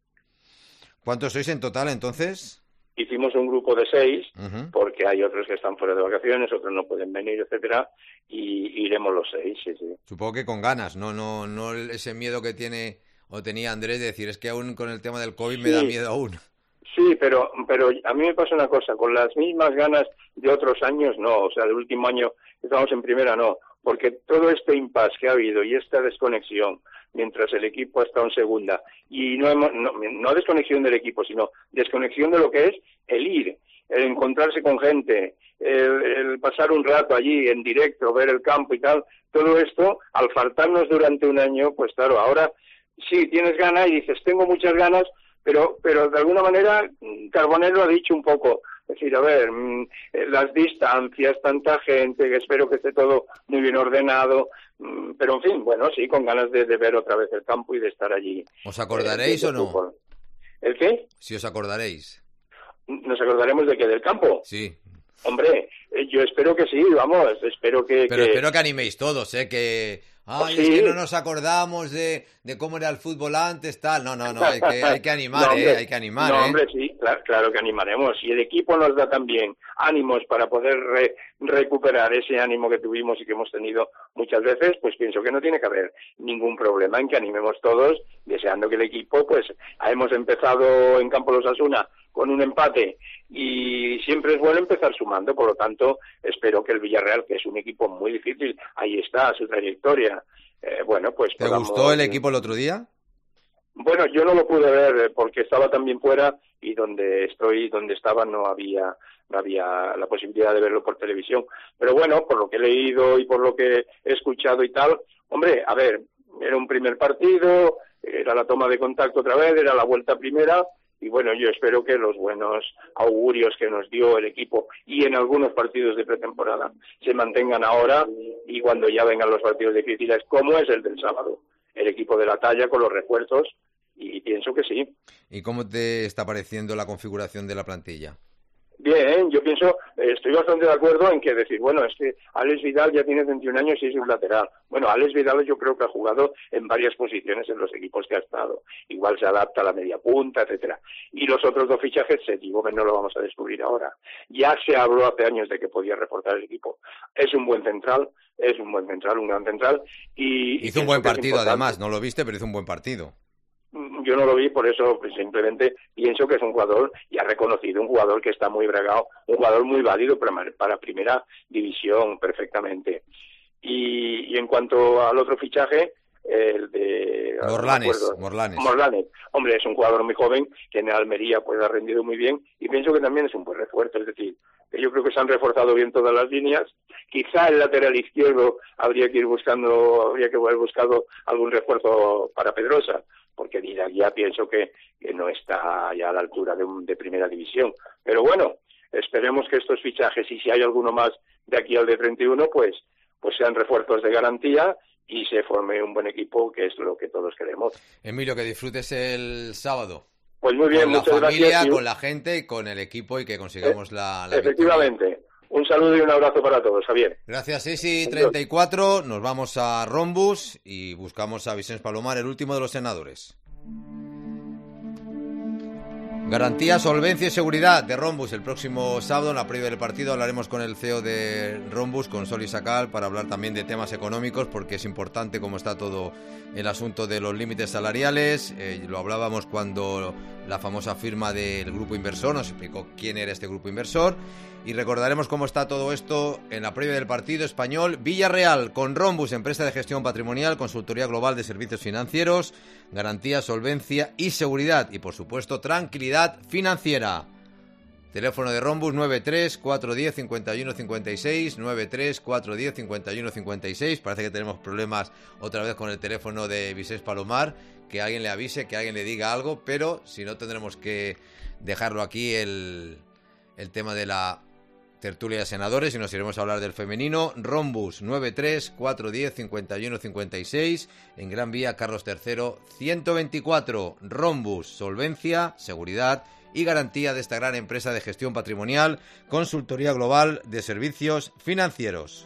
A: ¿Cuántos sois en total, entonces?
H: Hicimos un grupo de seis,
A: Uh-huh.
H: porque hay otros que están fuera de vacaciones, otros no pueden venir, etcétera, y iremos los seis, sí, sí.
A: Supongo que con ganas, no, no, no ese miedo que tiene o tenía Andrés de decir, es que aún con el tema del COVID me
H: Sí.
A: da miedo aún.
H: Sí, pero pero a mí me pasa una cosa, con las mismas ganas de otros años no, o sea, del último año que estamos en primera no, porque todo este impasse que ha habido y esta desconexión mientras el equipo ha estado en segunda, y no, hemos, no, no desconexión del equipo, sino desconexión de lo que es el ir, el encontrarse con gente, el, el pasar un rato allí en directo, ver el campo y tal, todo esto, al faltarnos durante un año, pues claro, ahora sí tienes ganas y dices, tengo muchas ganas, pero pero de alguna manera Carbonell lo ha dicho un poco, es decir, a ver, mmm, las distancias, tanta gente, que espero que esté todo muy bien ordenado, mmm, pero en fin, bueno, sí, con ganas de, de ver otra vez el campo y de estar allí.
A: ¿Os acordaréis
H: eh,
A: o no?
H: fútbol. ¿El qué?
A: Si os acordaréis.
H: ¿Nos acordaremos de qué? ¿Del campo?
A: Sí.
H: Hombre, eh, yo espero que sí, vamos, espero que...
A: Pero
H: que...
A: espero que animéis todos, ¿eh? Que... Ay,
H: Sí.
A: es que no nos acordamos de, de cómo era el fútbol antes, tal. No, no, no, hay que, hay que animar,
H: No, hombre,
A: ¿eh? Hay que animar,
H: no,
A: ¿eh?
H: hombre, sí, claro, claro que animaremos. Si el equipo nos da también ánimos para poder re- recuperar ese ánimo que tuvimos y que hemos tenido muchas veces, pues pienso que no tiene que haber ningún problema en que animemos todos, deseando que el equipo, pues, hemos empezado en Campo Los Asuna con un empate y siempre es bueno empezar sumando, por lo tanto, espero que el Villarreal, que es un equipo muy difícil, ahí está su trayectoria, eh, bueno, pues...
A: ¿Te
H: podamos-
A: gustó el equipo el otro día?
H: Bueno, yo no lo pude ver porque estaba también fuera y donde estoy, donde estaba, no había, no había la posibilidad de verlo por televisión. Pero bueno, por lo que he leído y por lo que he escuchado y tal, hombre, a ver, era un primer partido, era la toma de contacto otra vez, era la vuelta primera, y bueno, yo espero que los buenos augurios que nos dio el equipo y en algunos partidos de pretemporada se mantengan ahora y cuando ya vengan los partidos difíciles, como es el del sábado. El equipo de la talla con los refuerzos, y pienso que sí.
A: ¿Y cómo te está pareciendo la configuración de la plantilla?
H: Bien, yo pienso, eh, estoy bastante de acuerdo en que decir, bueno, es que Alex Vidal ya tiene veintiún años y es un lateral. Bueno, Alex Vidal yo creo que ha jugado en varias posiciones en los equipos que ha estado. Igual se adapta a la media punta, etcétera. Y los otros dos fichajes, se digo que no lo vamos a descubrir ahora. Ya se habló hace años de que podía reforzar el equipo. Es un buen central, es un buen central, un gran central. Y
A: Hizo un buen partido, además, no lo viste, pero hizo un buen partido.
H: Yo no lo vi, por eso pues, simplemente pienso que es un jugador, y ha reconocido, un jugador que está muy bregado, un jugador muy válido para, para primera división, perfectamente. Y, y en cuanto al otro fichaje, el de...
A: Morlanes,
H: no
A: Morlanes.
H: Morlanes. Hombre, es un jugador muy joven, que en Almería pues ha rendido muy bien, y pienso que también es un buen refuerzo, es decir, que yo creo que se han reforzado bien todas las líneas. Quizá el lateral izquierdo habría que ir buscando, habría que haber buscado algún refuerzo para Pedrosa, porque Didac ya pienso que, que no está ya a la altura de, un, de primera división. Pero bueno, esperemos que estos fichajes, y si hay alguno más de aquí al de treinta y uno, pues, pues sean refuerzos de garantía y se forme un buen equipo, que es lo que todos queremos.
A: Emilio, que disfrutes el sábado.
H: Pues muy bien,
A: con la
H: muchas
A: familia,
H: gracias.
A: con la gente y con el equipo, y que consigamos
H: eh,
A: la, la
H: Efectivamente.
A: victoria.
H: Un saludo y un abrazo para todos, Javier.
A: Gracias, Sisi. treinta y cuatro, nos vamos a Rombus y buscamos a Vicens Palomar, el último de los senadores. Garantía, solvencia y seguridad de Rombus. El próximo sábado, en la previa del partido, hablaremos con el C E O de Rombus, con Soli Sacal, para hablar también de temas económicos, porque es importante cómo está todo el asunto de los límites salariales. Eh, lo hablábamos cuando la famosa firma del grupo inversor nos explicó quién era este grupo inversor. Y recordaremos cómo está todo esto en la previa del partido español. Villarreal con Rombus, empresa de gestión patrimonial, consultoría global de servicios financieros, garantía, solvencia y seguridad. Y por supuesto, tranquilidad financiera. Teléfono de Rombus nueve tres cuatro uno cero cinco uno cinco seis, nueve tres cuatro uno cero cinco uno cinco seis. Parece que tenemos problemas otra vez con el teléfono de Vicens Palomar. Que alguien le avise, que alguien le diga algo, pero si no tendremos que dejarlo aquí el, el tema de la tertulia de senadores y nos iremos a hablar del femenino. Rombus nueve tres cuatro uno cero cincuenta y uno cincuenta y seis, en Gran Vía Carlos tercero ciento veinticuatro. Rombus, solvencia, seguridad y garantía de esta gran empresa de gestión patrimonial, consultoría global de servicios financieros.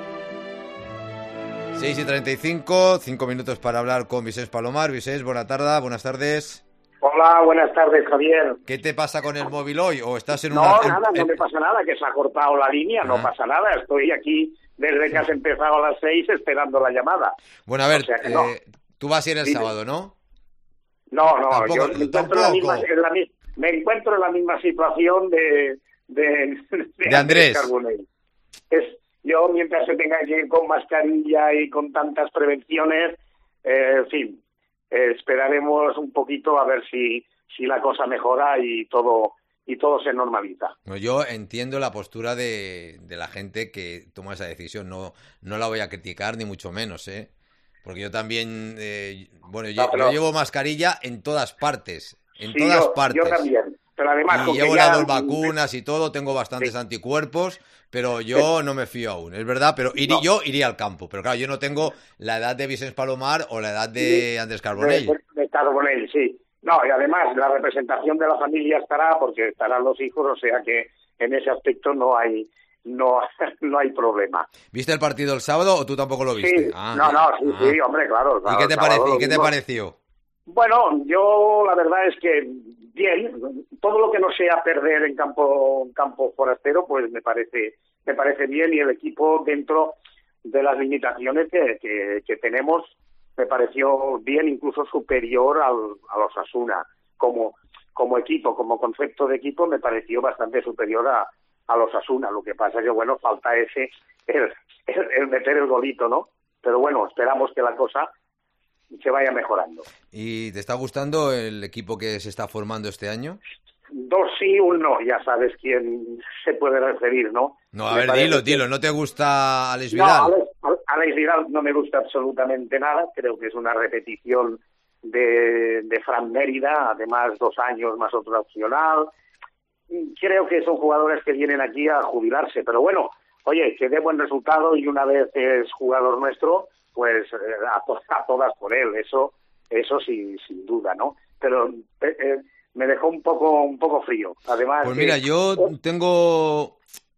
A: seis y treinta y cinco, cinco minutos para hablar con Vicens Palomar. Vicens, buena tarde, buenas tardes.
I: Hola, buenas tardes, Javier.
A: ¿Qué te pasa con el móvil hoy? ¿O estás en
I: no,
A: una...
I: No, nada,
A: en...
I: no me pasa nada, que se ha cortado la línea, ah. no pasa nada. Estoy aquí desde que has empezado a las seis esperando la llamada.
A: Bueno, a ver,
I: o sea que no.
A: eh, tú vas a ir el
I: Dime.
A: sábado, ¿no?
I: No, no,
A: tampoco,
I: yo me encuentro, en la misma, en la, me encuentro en la misma situación de, de, de,
A: de Andrés
I: Carbonell. Es, yo, mientras se tenga que ir con mascarilla y con tantas prevenciones, eh, en fin, eh, esperaremos un poquito a ver si... si la cosa mejora y todo y todo se normaliza.
A: Bueno, yo entiendo la postura de, de la gente que toma esa decisión, no no la voy a criticar ni mucho menos, ¿eh? Porque yo también, eh, bueno, yo, no, pero... yo llevo mascarilla en todas partes, en
I: sí,
A: todas
I: yo,
A: partes.
I: Yo también, pero además...
A: Y llevo
I: ya...
A: las dos vacunas y todo, tengo bastantes sí. anticuerpos, pero yo no me fío aún, es verdad, pero irí, no. yo iría al campo, pero claro, yo no tengo la edad de Vicens Palomar o la edad de sí. Andrés Carbonell.
I: De, de, de Carbonell, sí. No, y además la representación de la familia estará porque estarán los hijos, o sea que en ese aspecto no hay no no hay problema.
A: ¿Viste el partido el sábado o tú tampoco lo viste?
I: Sí,
A: ah,
I: no, no, sí,
A: ah.
I: sí, hombre, claro. claro
A: ¿Y qué te, pareci- ¿y qué te pareció?
I: Bueno, yo la verdad es que bien, todo lo que no sea perder en campo en campo forastero, pues me parece me parece bien y el equipo dentro de las limitaciones que, que, que tenemos me pareció bien, incluso superior al, a los Osasuna. Como, como equipo, como concepto de equipo, me pareció bastante superior a, a los Osasuna. Lo que pasa es que, bueno, falta ese, el, el, el meter el golito, ¿no? Pero bueno, esperamos que la cosa se vaya mejorando.
A: ¿Y te está gustando el equipo que se está formando este año?
I: Dos sí, un no, ya sabes quién se puede referir, ¿no?
A: No, a me ver, dilo, que... dilo, ¿no te gusta Alex Vidal?
I: No, Alex, Alex Vidal no me gusta absolutamente nada, creo que es una repetición de, de Fran Mérida, además dos años más otro opcional. Creo que son jugadores que vienen aquí a jubilarse, pero bueno, oye, que dé buen resultado y una vez es jugador nuestro, pues eh, a, to- a todas por él, eso eso sí, sin duda, ¿no? Pero... Eh, eh, me dejó un poco un poco frío. Además,
A: pues mira,
I: que...
A: yo tengo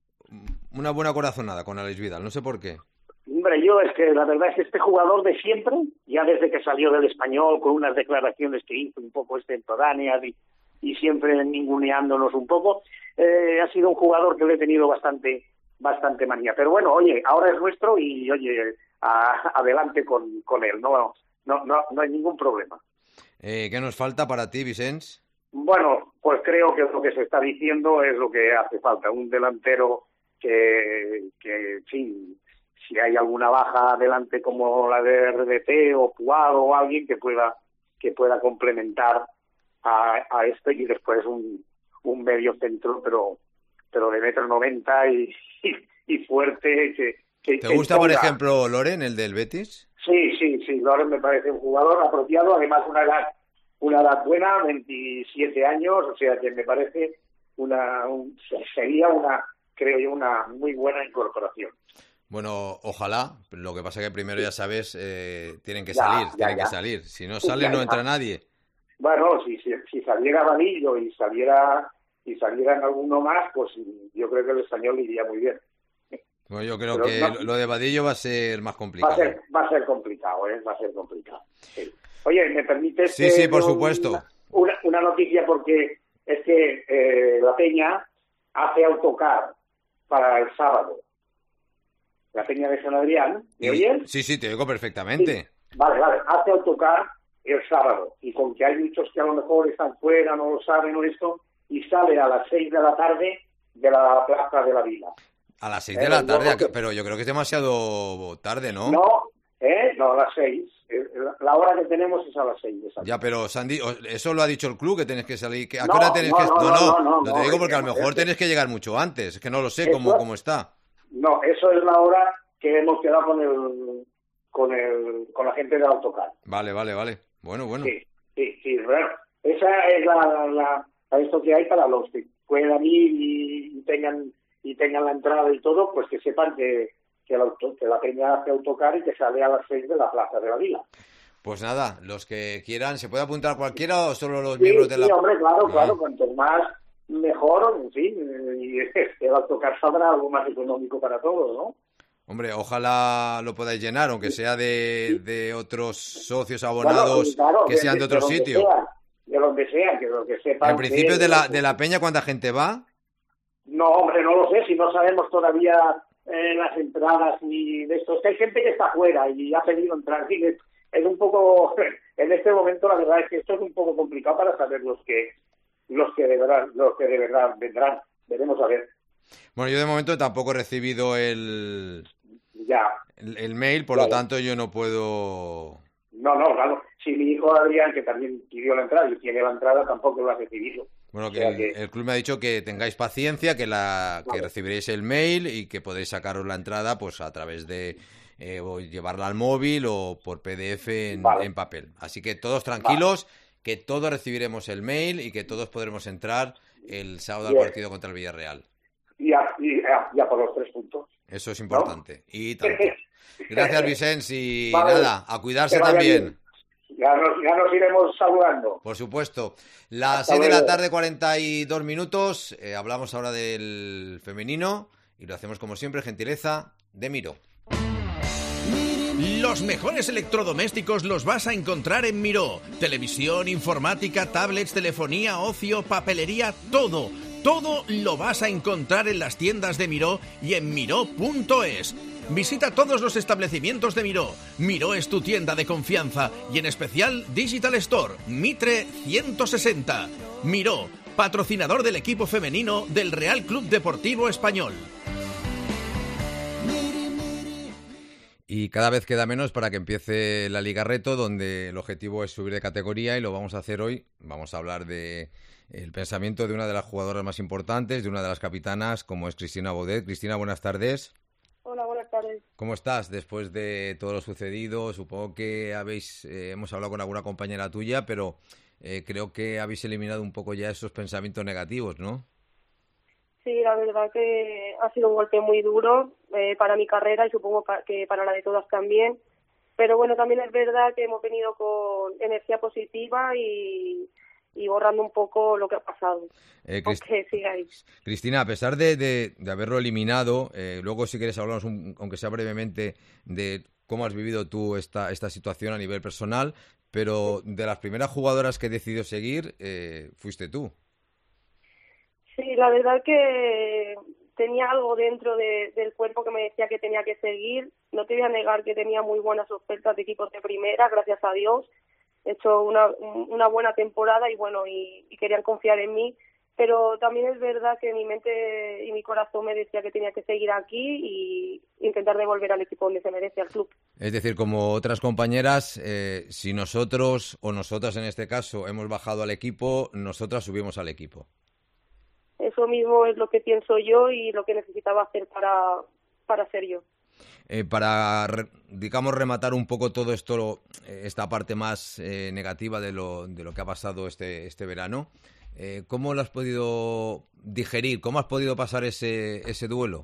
A: una buena corazonada con Alex Vidal, no sé por qué.
I: Hombre, yo es que la verdad es que este jugador de siempre, ya desde que salió del Español, con unas declaraciones que hizo un poco extemporáneas y, y siempre ninguneándonos un poco, eh, ha sido un jugador que le he tenido bastante bastante manía. Pero bueno, oye, ahora es nuestro y oye, a, adelante con, con él, no, no, no, no hay ningún problema.
A: Eh, ¿Qué nos falta para ti, Vicens?
I: Bueno, pues creo que lo que se está diciendo es lo que hace falta. Un delantero que, que sí, si hay alguna baja adelante como la de R D T o Puado o alguien que pueda que pueda complementar a, a este y después un, un medio centro, pero pero de metro noventa y, y, y fuerte. Que, que,
A: ¿Te
I: que
A: gusta,
I: ponga...
A: por ejemplo, Loren, el del Betis?
I: Sí, sí, sí. Loren me parece un jugador apropiado, además una edad una edad buena, veintisiete años, o sea que me parece una un, sería una, creo yo, una muy buena incorporación.
A: Bueno, ojalá, lo que pasa es que primero ya sabes, eh, tienen que
I: ya,
A: salir,
I: ya,
A: tienen
I: ya.
A: que salir, si no sale
I: ya,
A: no
I: ya.
A: entra nadie.
I: Bueno, si, si, si saliera Vadillo y saliera y salieran alguno más, pues yo creo que el español iría muy bien.
A: Bueno, yo creo
I: Pero
A: que
I: no,
A: lo de Vadillo va a ser más complicado.
I: Va a ser, va a ser complicado, ¿eh? Va a ser complicado. Sí. Oye, ¿me permites?
A: Sí, sí, por
I: un,
A: supuesto.
I: Una, una noticia porque es que eh, la Peña hace autocar para el sábado. La Peña de San Adrián, ¿me
A: Y,
I: oyes?
A: sí, sí, te oigo perfectamente.
I: Sí. Vale, vale, hace autocar el sábado. Y con que hay muchos que a lo mejor están fuera, no lo saben o esto, y sale a las seis de la tarde de la Plaza de la Vila.
A: A las seis
I: Eh,
A: de la
I: no,
A: tarde,
I: porque-
A: pero yo creo que es demasiado tarde, ¿no?
I: No, ¿eh? No, a las seis. Eh, La la hora que tenemos es a las seis. Exacto.
A: Ya, pero Sandy, o- eso lo ha dicho el club, que tenés que salir. que- ¿A qué
I: No,
A: hora tenés
I: no,
A: que...?
I: no, no, no, no,
A: te
I: no,
A: digo porque a
I: es
A: lo
I: que-
A: mejor
I: es que-
A: tenés que llegar mucho antes. Es que no lo sé
I: Eso-
A: cómo, cómo está.
I: No, eso es la hora que hemos quedado con el con el con la gente del autocar.
A: Vale, vale, vale. Bueno, bueno.
I: Sí, sí, sí. Bueno, esa es la, la, la esto que hay para los que puedan ir y, y tengan y tengan la entrada y todo, pues que sepan que, que, el auto, que la peña hace autocar y que sale a las seis de la Plaza de la Vila.
A: Pues nada, los que quieran, ¿se puede apuntar cualquiera o solo los
I: Sí,
A: miembros de
I: sí,
A: la...?
I: hombre, claro,
A: Ah.
I: claro, cuanto más mejor, en fin, y el autocar saldrá algo más económico para todos, ¿no?
A: Hombre, ojalá lo podáis llenar, aunque sea de, de otros socios
I: Bueno,
A: abonados
I: y claro,
A: que sean de otro
I: donde
A: sitio.
I: sea, de donde sea, que lo que sepan.
A: En principio,
I: que-
A: de la, de la peña, ¿cuánta gente va?
I: No, hombre, no lo sé, si no sabemos todavía eh, las entradas y de esto. Es que hay gente que está fuera y ha pedido entrar. En fin, es, es un poco, en este momento la verdad es que esto es un poco complicado para saber los que los que de verdad, los que de verdad vendrán. Veremos a ver.
A: Bueno, yo de momento tampoco he recibido el,
I: Ya.
A: el, el mail, por
I: Claro.
A: lo tanto yo no puedo...
I: No, no, claro. Si mi hijo Adrián, que también pidió la entrada y tiene la entrada, tampoco lo ha recibido.
A: Bueno,
I: O
A: que
I: sea
A: el,
I: que-
A: el club me ha dicho que tengáis paciencia, que la que
I: Vale.
A: recibiréis el mail y que podéis sacaros la entrada pues a través de eh, o llevarla al móvil o por P D F en,
I: Vale.
A: en papel. Así que todos tranquilos, que todos recibiremos el mail y que todos podremos entrar el sábado al
I: Bien.
A: partido contra el Villarreal.
I: Y ya, y ya, ya por los tres puntos.
A: Eso es importante. Y tanto. Gracias, Vicens, y
I: Vale.
A: nada, a cuidarse
I: Que vaya
A: también.
I: bien. Ya nos, ya nos iremos saludando.
A: Por supuesto. Las
I: Hasta
A: seis de la
I: luego.
A: tarde, cuarenta y dos minutos. Eh, hablamos ahora del femenino y lo hacemos como siempre, gentileza de Miro.
C: Los mejores electrodomésticos los vas a encontrar en Miró. Televisión, informática, tablets, telefonía, ocio, papelería, todo. Todo lo vas a encontrar en las tiendas de Miró y en miró punto es. Visita todos los establecimientos de Miró. Miró es tu tienda de confianza y en especial Digital Store, Mitre ciento sesenta. Miró, patrocinador del equipo femenino del Real Club Deportivo Español.
A: Y cada vez queda menos para que empiece la Liga Reto, donde el objetivo es subir de categoría y lo vamos a hacer hoy. Vamos a hablar de el pensamiento de una de las jugadoras más importantes, de una de las capitanas, como es Cristina Baudet. Cristina, buenas tardes.
J: Hola, buenas tardes.
A: ¿Cómo estás después de todo lo sucedido? Supongo que habéis eh, hemos hablado con alguna compañera tuya, pero eh, creo que habéis eliminado un poco ya esos pensamientos negativos, ¿no?
J: Sí, la verdad que ha sido un golpe muy duro eh, para mi carrera y supongo pa- que para la de todas también. Pero bueno, también es verdad que hemos venido con energía positiva y, y borrando un poco lo que ha pasado.
A: Eh, Crist-
J: Aunque sigáis.
A: Cristina, a pesar de, de, de haberlo eliminado, eh, luego si quieres hablarnos, un- aunque sea brevemente, de cómo has vivido tú esta, esta situación a nivel personal, pero de las primeras jugadoras que decidió seguir, eh, fuiste tú.
J: Sí, la verdad que tenía algo dentro de- del cuerpo que me decía que tenía que seguir. No te voy a negar que tenía muy buenas ofertas de equipos de primera, gracias a Dios. He hecho una, una buena temporada y bueno, y, y querían confiar en mí. Pero también es verdad que mi mente y mi corazón me decía que tenía que seguir aquí y intentar devolver al equipo donde se merece, al club.
A: Es decir, como otras compañeras, eh, si nosotros, o nosotras en este caso, hemos bajado al equipo, nosotras subimos al equipo.
J: Eso mismo es lo que pienso yo y lo que necesitaba hacer para, para ser yo.
A: Eh, para, re- digamos, rematar un poco todo esto, eh, esta parte más eh, negativa de lo, de lo que ha pasado este, este verano, eh, ¿cómo lo has podido digerir? ¿Cómo has podido pasar ese, ese duelo?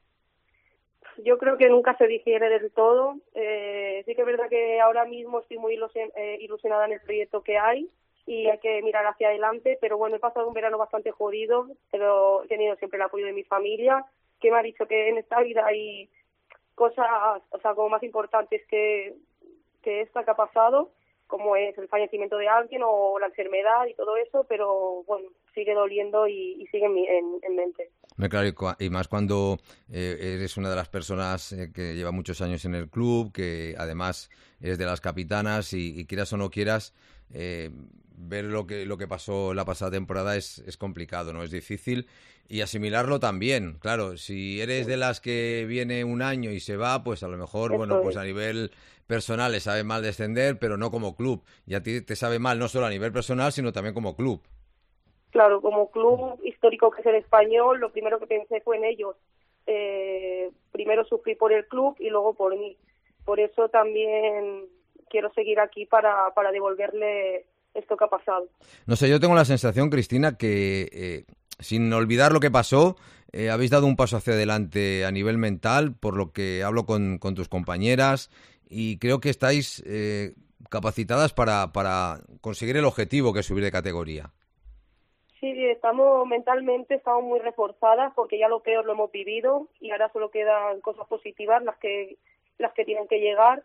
J: Yo creo que nunca se digiere del todo. Eh, sí que es verdad que ahora mismo estoy muy ilusion- eh, ilusionada en el proyecto que hay y hay que mirar hacia adelante, pero bueno, he pasado un verano bastante jodido, pero he tenido siempre el apoyo de mi familia, que me ha dicho que en esta vida hay cosas, o sea, como más importantes que, que esta que ha pasado, como es el fallecimiento de alguien o la enfermedad y todo eso, pero bueno, sigue doliendo y, y sigue en, mi- en, en mente.
A: Me claro, y cua- y más cuando eh, eres una de las personas eh, que lleva muchos años en el club, que además eres de las capitanas y, y quieras o no quieras, eh, ver lo que lo que pasó la pasada temporada es, es complicado, ¿no? Es difícil y asimilarlo también. Claro, si eres de las que viene un año y se va, pues a lo mejor,
J: Eso
A: bueno, pues
J: es.
A: a nivel personal le sabe mal descender, pero no como club. Y a ti te sabe mal no solo a nivel personal, sino también como club.
J: Claro, como club histórico que es el Español, lo primero que pensé fue en ellos. Eh, primero sufrí por el club y luego por mí. Por eso también quiero seguir aquí para, para devolverle esto que ha pasado.
A: No sé, yo tengo la sensación, Cristina, que eh, sin olvidar lo que pasó, eh, habéis dado un paso hacia adelante a nivel mental, por lo que hablo con, con tus compañeras, y creo que estáis eh, capacitadas para, para conseguir el objetivo, que es subir de categoría.
J: Sí, estamos mentalmente, estamos muy reforzadas porque ya lo peor lo hemos vivido y ahora solo quedan cosas positivas las que las que tienen que llegar.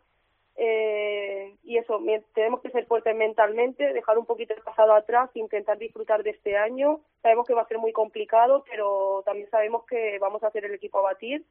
J: Eh, y eso, tenemos que ser fuertes mentalmente, dejar un poquito el pasado atrás, intentar disfrutar de este año. Sabemos que va a ser muy complicado, pero también sabemos que vamos a hacer el equipo a batir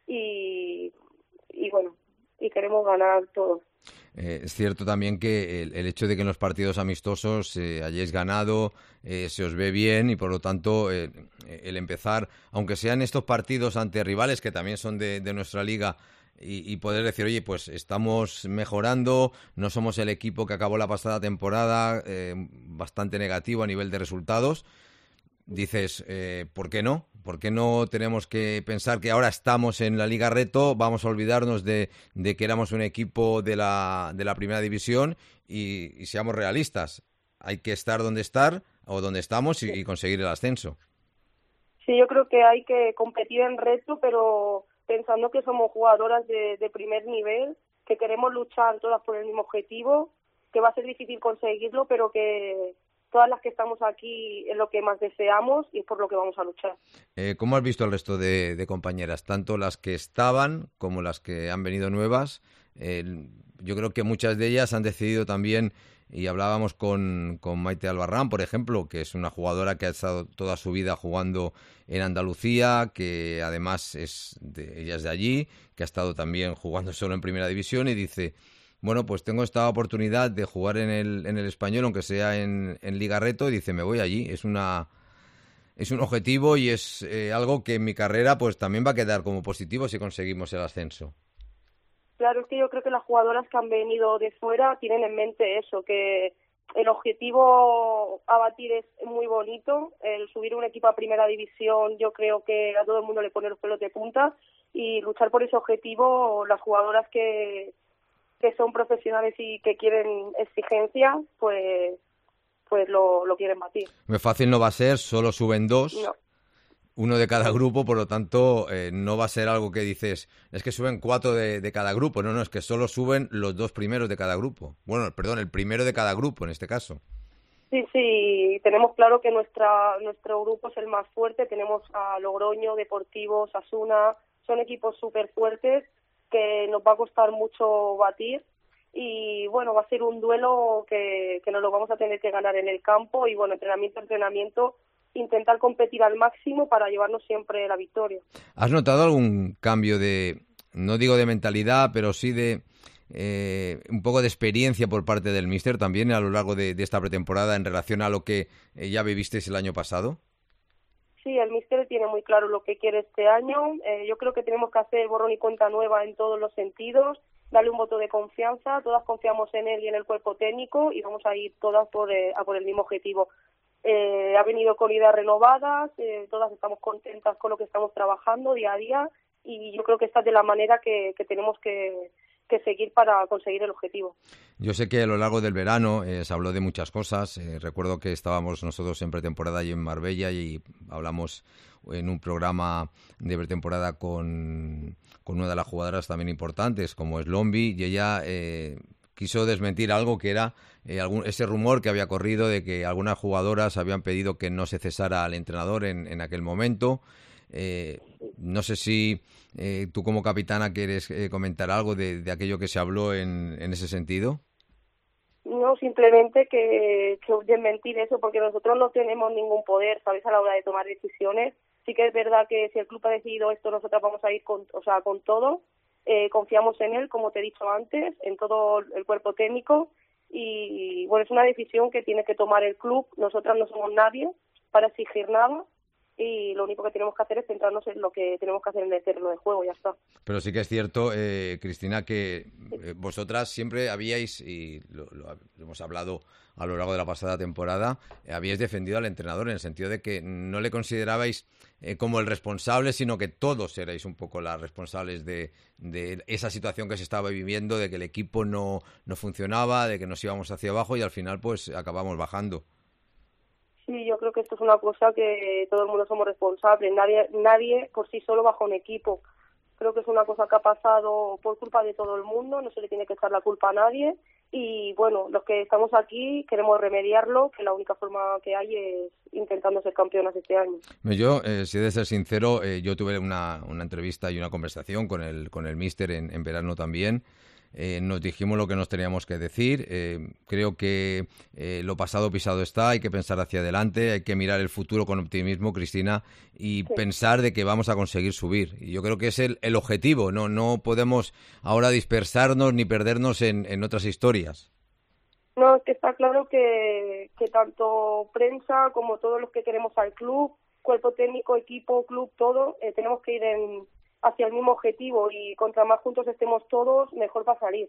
J: y, y bueno, y queremos ganar todos.
A: Eh, es cierto también que el, el hecho de que en los partidos amistosos eh, hayáis ganado, eh, se os ve bien y por lo tanto eh, el empezar, aunque sean estos partidos ante rivales que también son de, de nuestra liga, y, y poder decir, oye, pues estamos mejorando, no somos el equipo que acabó la pasada temporada eh, bastante negativo a nivel de resultados. Dices, eh, ¿por qué no? ¿Por qué no tenemos que pensar que ahora estamos en la Liga Reto, vamos a olvidarnos de, de que éramos un equipo de la, de la primera división y, y seamos realistas? Hay que estar donde estar o donde estamos y, y conseguir el ascenso.
J: Sí, yo creo que hay que competir en Reto, pero pensando que somos jugadoras de, de primer nivel, que queremos luchar todas por el mismo objetivo, que va a ser difícil conseguirlo, pero que todas las que estamos aquí es lo que más deseamos y es por lo que vamos a luchar.
A: Eh, ¿Cómo has visto el resto de, de compañeras? Tanto las que estaban como las que han venido nuevas. Eh, yo creo que muchas de ellas han decidido también, y hablábamos con, con Maite Albarrán, por ejemplo, que es una jugadora que ha estado toda su vida jugando en Andalucía, que además es de, ella es de allí, que ha estado también jugando solo en Primera División y dice, bueno, pues tengo esta oportunidad de jugar en el, en el Español, aunque sea en, en Liga Reto, y dice, me voy allí. Es una es un objetivo y es eh, algo que en mi carrera pues también va a quedar como positivo si conseguimos el ascenso.
J: Claro, es que yo creo que las jugadoras que han venido de fuera tienen en mente eso, que el objetivo a batir es muy bonito, el subir un equipo a Primera División yo creo que a todo el mundo le pone los pelos de punta y luchar por ese objetivo, las jugadoras que que son profesionales y que quieren exigencia, pues pues lo, lo quieren batir.
A: Muy fácil no va a ser, solo suben dos,
J: no.
A: uno de cada grupo, por lo tanto eh, no va a ser algo que dices, es que suben cuatro de, de cada grupo, no, no, es que solo suben los dos primeros de cada grupo. Bueno, perdón, el primero de cada grupo en este caso.
J: Sí, sí, tenemos claro que nuestra nuestro grupo es el más fuerte, tenemos a Logroño, Deportivo, Osasuna, son equipos súper fuertes que nos va a costar mucho batir y bueno, va a ser un duelo que, que nos lo vamos a tener que ganar en el campo y bueno, entrenamiento, entrenamiento, intentar competir al máximo para llevarnos siempre la victoria.
A: ¿Has notado algún cambio de, no digo de mentalidad, pero sí de eh, un poco de experiencia por parte del míster también a lo largo de, de esta pretemporada en relación a lo que eh, ya vivisteis el año pasado?
J: Sí, el míster tiene muy claro lo que quiere este año. Eh, yo creo que tenemos que hacer borrón y cuenta nueva en todos los sentidos, darle un voto de confianza. Todas confiamos en él y en el cuerpo técnico y vamos a ir todas por, eh, a por el mismo objetivo. Eh, ha venido con ideas renovadas, eh, todas estamos contentas con lo que estamos trabajando día a día y yo creo que esta es de la manera que, que tenemos que, que seguir para conseguir el objetivo.
A: Yo sé que a lo largo del verano eh, se habló de muchas cosas. Eh, recuerdo que estábamos nosotros en pretemporada y en Marbella y hablamos en un programa de pretemporada con, con una de las jugadoras también importantes, como es Lombi, y ella eh, quiso desmentir algo que era eh, algún, ese rumor que había corrido de que algunas jugadoras habían pedido que no se cesara al entrenador en, en aquel momento. Eh, no sé si eh, tú como capitana quieres eh, comentar algo de, de aquello que se habló en, en ese sentido.
J: No, simplemente que, que desmentir eso, porque nosotros no tenemos ningún poder, ¿sabes?, a la hora de tomar decisiones. Sí que es verdad que si el club ha decidido esto, nosotros vamos a ir con, o sea, con todo. Eh, confiamos en él, como te he dicho antes, en todo el cuerpo técnico y, bueno, es una decisión que tiene que tomar el club. Nosotras no somos nadie para exigir nada y lo único que tenemos que hacer es centrarnos en lo que tenemos que hacer en el terreno de juego, ya está.
A: Pero sí que es cierto, eh, Cristina, que eh, vosotras siempre habíais, y lo, lo, lo hemos hablado a lo largo de la pasada temporada, eh, habíais defendido al entrenador en el sentido de que no le considerabais eh, como el responsable, sino que todos erais un poco las responsables de, de esa situación que se estaba viviendo, de que el equipo no, no funcionaba, de que nos íbamos hacia abajo y al final pues acabamos bajando.
J: Sí, Sí, yo creo que esto es una cosa que todo el mundo somos responsables. Nadie, nadie por sí solo bajo un equipo. Creo que es una cosa que ha pasado por culpa de todo el mundo, no se le tiene que echar la culpa a nadie. Y bueno, los que estamos aquí queremos remediarlo, que la única forma que hay es intentando ser campeonas este año.
A: Yo, eh, si he de ser sincero, eh, yo tuve una, una entrevista y una conversación con el, con el míster en, en verano también. Eh, nos dijimos lo que nos teníamos que decir. Eh, creo que eh, lo pasado pisado está, hay que pensar hacia adelante, hay que mirar el futuro con optimismo, Cristina, y sí. pensar de que vamos a conseguir subir. Y yo creo que es el, el objetivo, no no podemos ahora dispersarnos ni perdernos en, en otras historias.
J: No, es que está claro que, que tanto prensa como todos los que queremos al club, cuerpo técnico, equipo, club, todo, eh, tenemos que ir en hacia el mismo objetivo, y contra más juntos estemos todos, mejor va a salir.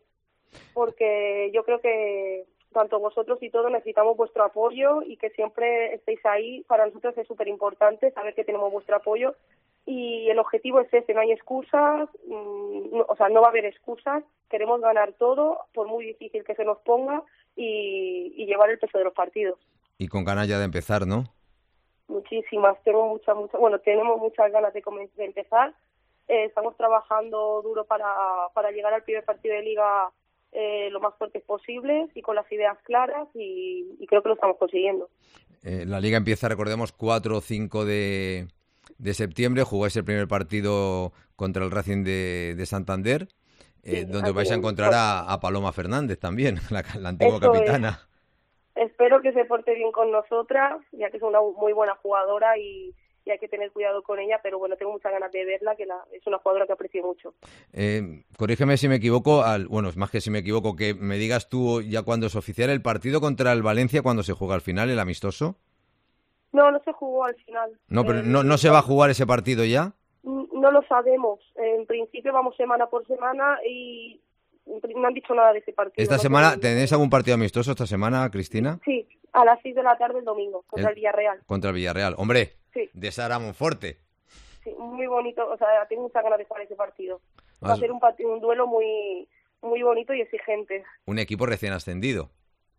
J: Porque yo creo que tanto vosotros y todos necesitamos vuestro apoyo, y que siempre estéis ahí. Para nosotros es súper importante saber que tenemos vuestro apoyo, y el objetivo es ese, no hay excusas, mmm, no, o sea, no va a haber excusas, queremos ganar todo, por muy difícil que se nos ponga, y, y llevar el peso de los partidos.
A: Y con ganas ya de empezar, ¿no?
J: Muchísimas, tengo muchas, muchas, bueno, tenemos muchas ganas de, de empezar. Eh, estamos trabajando duro para, para llegar al primer partido de Liga eh, lo más fuertes posibles y con las ideas claras, y, y creo que lo estamos consiguiendo.
A: Eh, la Liga empieza, recordemos, cuatro o cinco de, de septiembre. Jugáis el primer partido contra el Racing de, de Santander, eh, sí, donde vais a encontrar a, a Paloma Fernández también, la, la antigua Eso capitana.
J: Es. Espero que se porte bien con nosotras, ya que es una muy buena jugadora y... y hay que tener cuidado con ella, pero bueno, tengo muchas ganas de verla, que la, es una jugadora que aprecio mucho.
A: Eh, corrígeme si me equivoco, al, bueno, es más que si me equivoco, que me digas tú ya cuando es oficial el partido contra el Valencia, cuando se juega al final, el amistoso.
J: No, no se jugó al final.
A: No, pero
J: eh,
A: no, ¿no se va a jugar ese partido ya?
J: No lo sabemos. En principio vamos semana por semana y no han dicho nada de ese partido.
A: ¿Esta
J: no
A: semana
J: sé.
A: tenéis algún partido amistoso esta semana, Cristina?
J: Sí, a las seis de la tarde el domingo, contra el, el Villarreal.
A: Contra el Villarreal. Hombre,
J: sí.
A: De Sara Monforte.
J: Sí, muy bonito, o sea, tengo muchas ganas de jugar ese partido. Va
A: Más...
J: a ser un, partido, un duelo muy muy bonito y exigente.
A: Un equipo recién ascendido.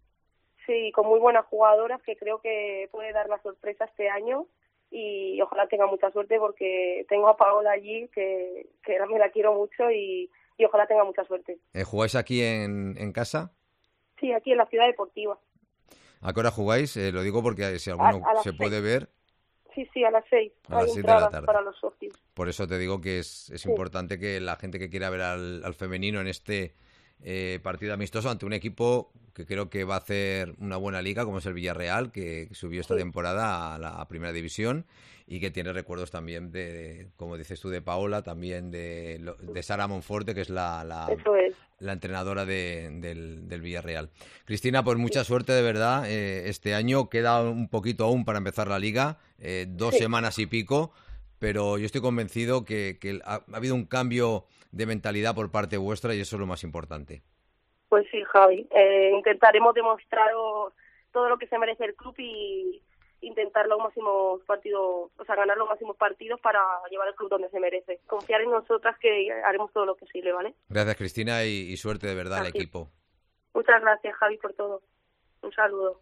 J: Sí, con muy buenas jugadoras que creo que puede dar la sorpresa este año, y ojalá tenga mucha suerte porque tengo a Paola allí que, que me la quiero mucho y, y ojalá tenga mucha suerte.
A: Eh, ¿Jugáis aquí en, en casa?
J: Sí, aquí en la Ciudad Deportiva.
A: ¿A qué hora jugáis? Eh, lo digo porque si alguno
J: a, a
A: se
J: seis.
A: puede ver.
J: Sí, sí, a las seis.
A: A
J: Hay
A: las seis de la tarde.
J: Para los socios.
A: Por eso te digo que es, es sí. importante que la gente que quiera ver al, al femenino en este eh, partido amistoso ante un equipo que creo que va a hacer una buena liga, como es el Villarreal, que subió esta sí. temporada a la a Primera División y que tiene recuerdos también de, como dices tú, de Paola, también de, de Sara Monforte, que es la, la,
J: es.
A: la entrenadora de, del, del Villarreal. Cristina, pues mucha sí. suerte de verdad. Eh, este año queda un poquito aún para empezar la liga, eh, dos sí. semanas y pico, pero yo estoy convencido que, que ha, ha habido un cambio de mentalidad por parte vuestra y eso es lo más importante.
J: Pues sí, Javi. Eh, intentaremos demostraros todo lo que se merece el club y intentar los máximos partidos, o sea, ganar los máximos partidos para llevar el club donde se merece. Confiar en nosotras que haremos todo lo posible, ¿vale?
A: Gracias, Cristina, y, y suerte de verdad
J: Gracias.
A: al equipo.
J: Muchas gracias, Javi, por todo. Un saludo.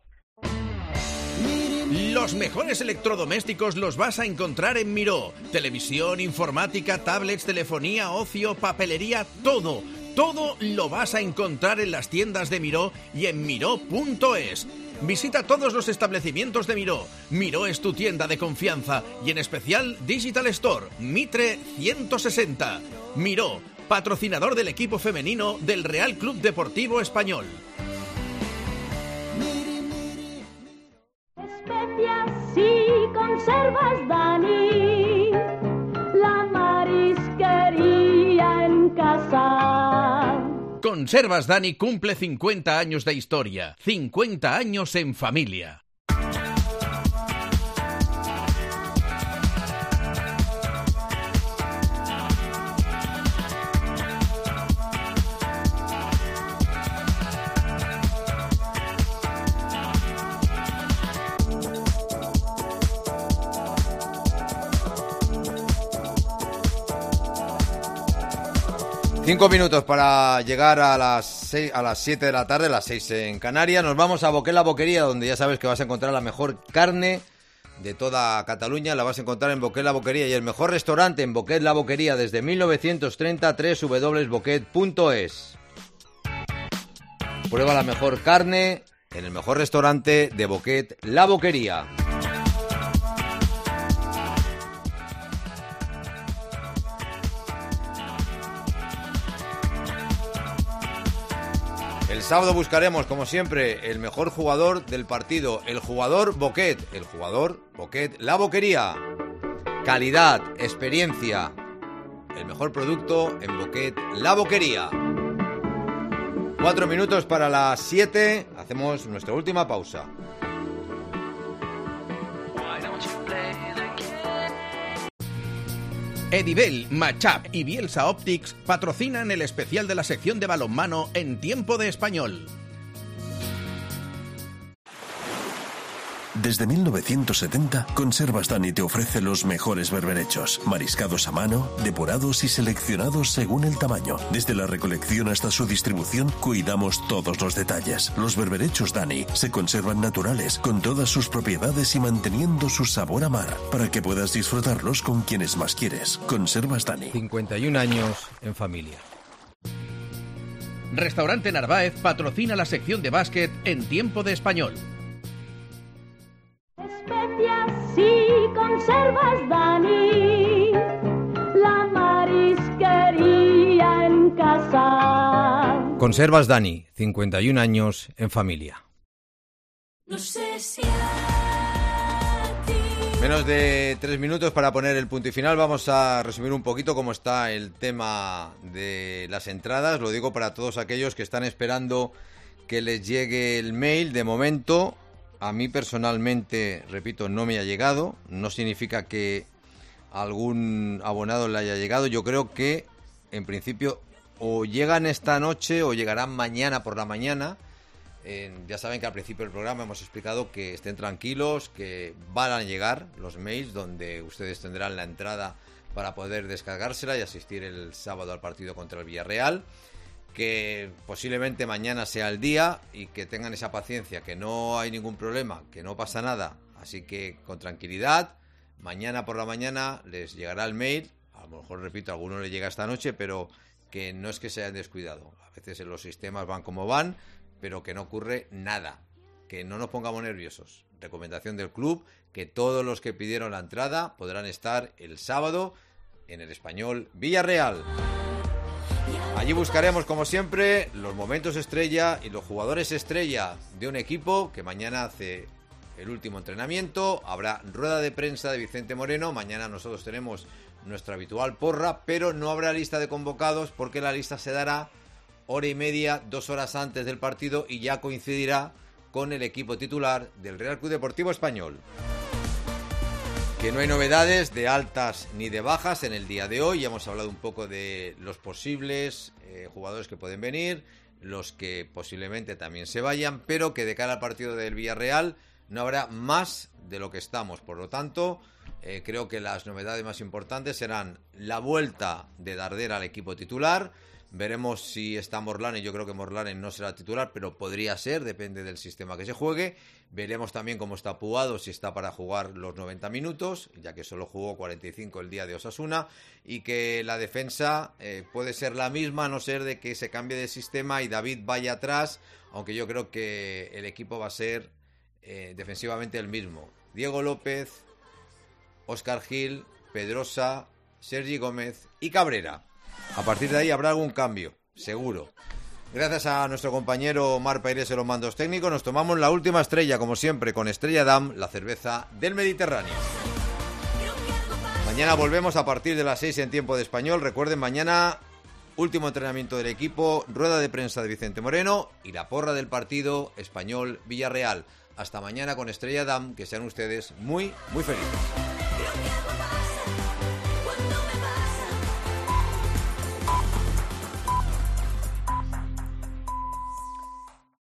C: Los mejores electrodomésticos los vas a encontrar en Miró. Televisión, informática, tablets, telefonía, ocio, papelería, todo. Todo lo vas a encontrar en las tiendas de Miró y en miró punto es. Visita todos los establecimientos de Miró. Miró es tu tienda de confianza y en especial Digital Store, Mitre ciento sesenta. Miró, patrocinador del equipo femenino del Real Club Deportivo Español.
E: Especias y conservas Dani, la marisquería en casa.
C: Conservas Dani cumple cincuenta años de historia, cincuenta años en familia.
A: Cinco minutos para llegar a las seis, a las siete de la tarde, las seis en Canarias. Nos vamos a Boquet La Boquería, donde ya sabes que vas a encontrar la mejor carne de toda Cataluña. La vas a encontrar en Boquet La Boquería, y el mejor restaurante en Boquet La Boquería desde mil novecientos treinta, doble u doble u doble u punto boquet punto es. Prueba la mejor carne en el mejor restaurante de Boquet La Boquería. El sábado buscaremos, como siempre, el mejor jugador del partido, el jugador Boquet, el jugador Boquet La Boquería. Calidad, experiencia, el mejor producto en Boquet La Boquería. Cuatro minutos para las siete, hacemos nuestra última pausa.
C: Edivel, Matchup y Bielsa Optics patrocinan el especial de la sección de balonmano en Tiempo de Español.
B: Desde mil novecientos setenta, Conservas Dani te ofrece los mejores berberechos, mariscados a mano, depurados y seleccionados según el tamaño. Desde la recolección hasta su distribución, cuidamos todos los detalles. Los berberechos Dani se conservan naturales, con todas sus propiedades y manteniendo su sabor a mar, para que puedas disfrutarlos con quienes más quieres. Conservas Dani.
A: cincuenta y un años en familia.
C: Restaurante Narváez patrocina la sección de básquet en Tiempo de Español.
E: Especias y conservas Dani, la marisquería en casa.
A: Conservas Dani, cincuenta y un años en familia.
K: No sé si a ti...
A: Menos de tres minutos para poner el punto y final. Vamos a resumir un poquito cómo está el tema de las entradas. Lo digo para todos aquellos que están esperando que les llegue el mail. De momento, a mí personalmente, repito, no me ha llegado. No significa que algún abonado le haya llegado. Yo creo que, en principio, o llegan esta noche o llegarán mañana por la mañana. Eh, ya saben que al principio del programa hemos explicado que estén tranquilos, que van a llegar los mails donde ustedes tendrán la entrada para poder descargársela y asistir el sábado al partido contra el Villarreal. Que posiblemente mañana sea el día y que tengan esa paciencia, que no hay ningún problema, que no pasa nada. Así que con tranquilidad, mañana por la mañana les llegará el mail. A lo mejor, repito, a alguno le llega esta noche, pero que no es que se hayan descuidado. A veces los sistemas van como van, pero que no ocurre nada. Que no nos pongamos nerviosos. Recomendación del club, que todos los que pidieron la entrada podrán estar el sábado en el Español Villarreal. Allí buscaremos, como siempre, los momentos estrella y los jugadores estrella de un equipo que mañana hace el último entrenamiento. Habrá rueda de prensa de Vicente Moreno. Mañana nosotros tenemos nuestra habitual porra, pero no habrá lista de convocados porque la lista se dará hora y media, dos horas antes del partido y ya coincidirá con el equipo titular del Real Club Deportivo Español. Que no hay novedades de altas ni de bajas en el día de hoy. Ya hemos hablado un poco de los posibles eh, jugadores que pueden venir, los que posiblemente también se vayan, pero que de cara al partido del Villarreal no habrá más de lo que estamos. Por lo tanto, eh, creo que las novedades más importantes serán la vuelta de Darder al equipo titular. Veremos si está Morlanes. Yo creo que Morlanes no será titular, pero podría ser, depende del sistema que se juegue. Veremos también cómo está Puado, si está para jugar los noventa minutos, ya que solo jugó cuarenta y cinco el día de Osasuna, y que la defensa eh, puede ser la misma, a no ser de que se cambie de sistema y David vaya atrás, aunque yo creo que el equipo va a ser eh, defensivamente el mismo. Diego López, Óscar Gil, Pedrosa, Sergi Gómez y Cabrera. A partir de ahí habrá algún cambio, seguro. Gracias a nuestro compañero Mar Pairés en los mandos técnicos, nos tomamos la última estrella, como siempre, con Estrella Damm, la cerveza del Mediterráneo. Mañana volvemos a partir de las seis en Tiempo de Español. Recuerden, mañana último entrenamiento del equipo, rueda de prensa de Vicente Moreno y la porra del partido Español Villarreal. Hasta mañana con Estrella Damm, que sean ustedes muy, muy felices.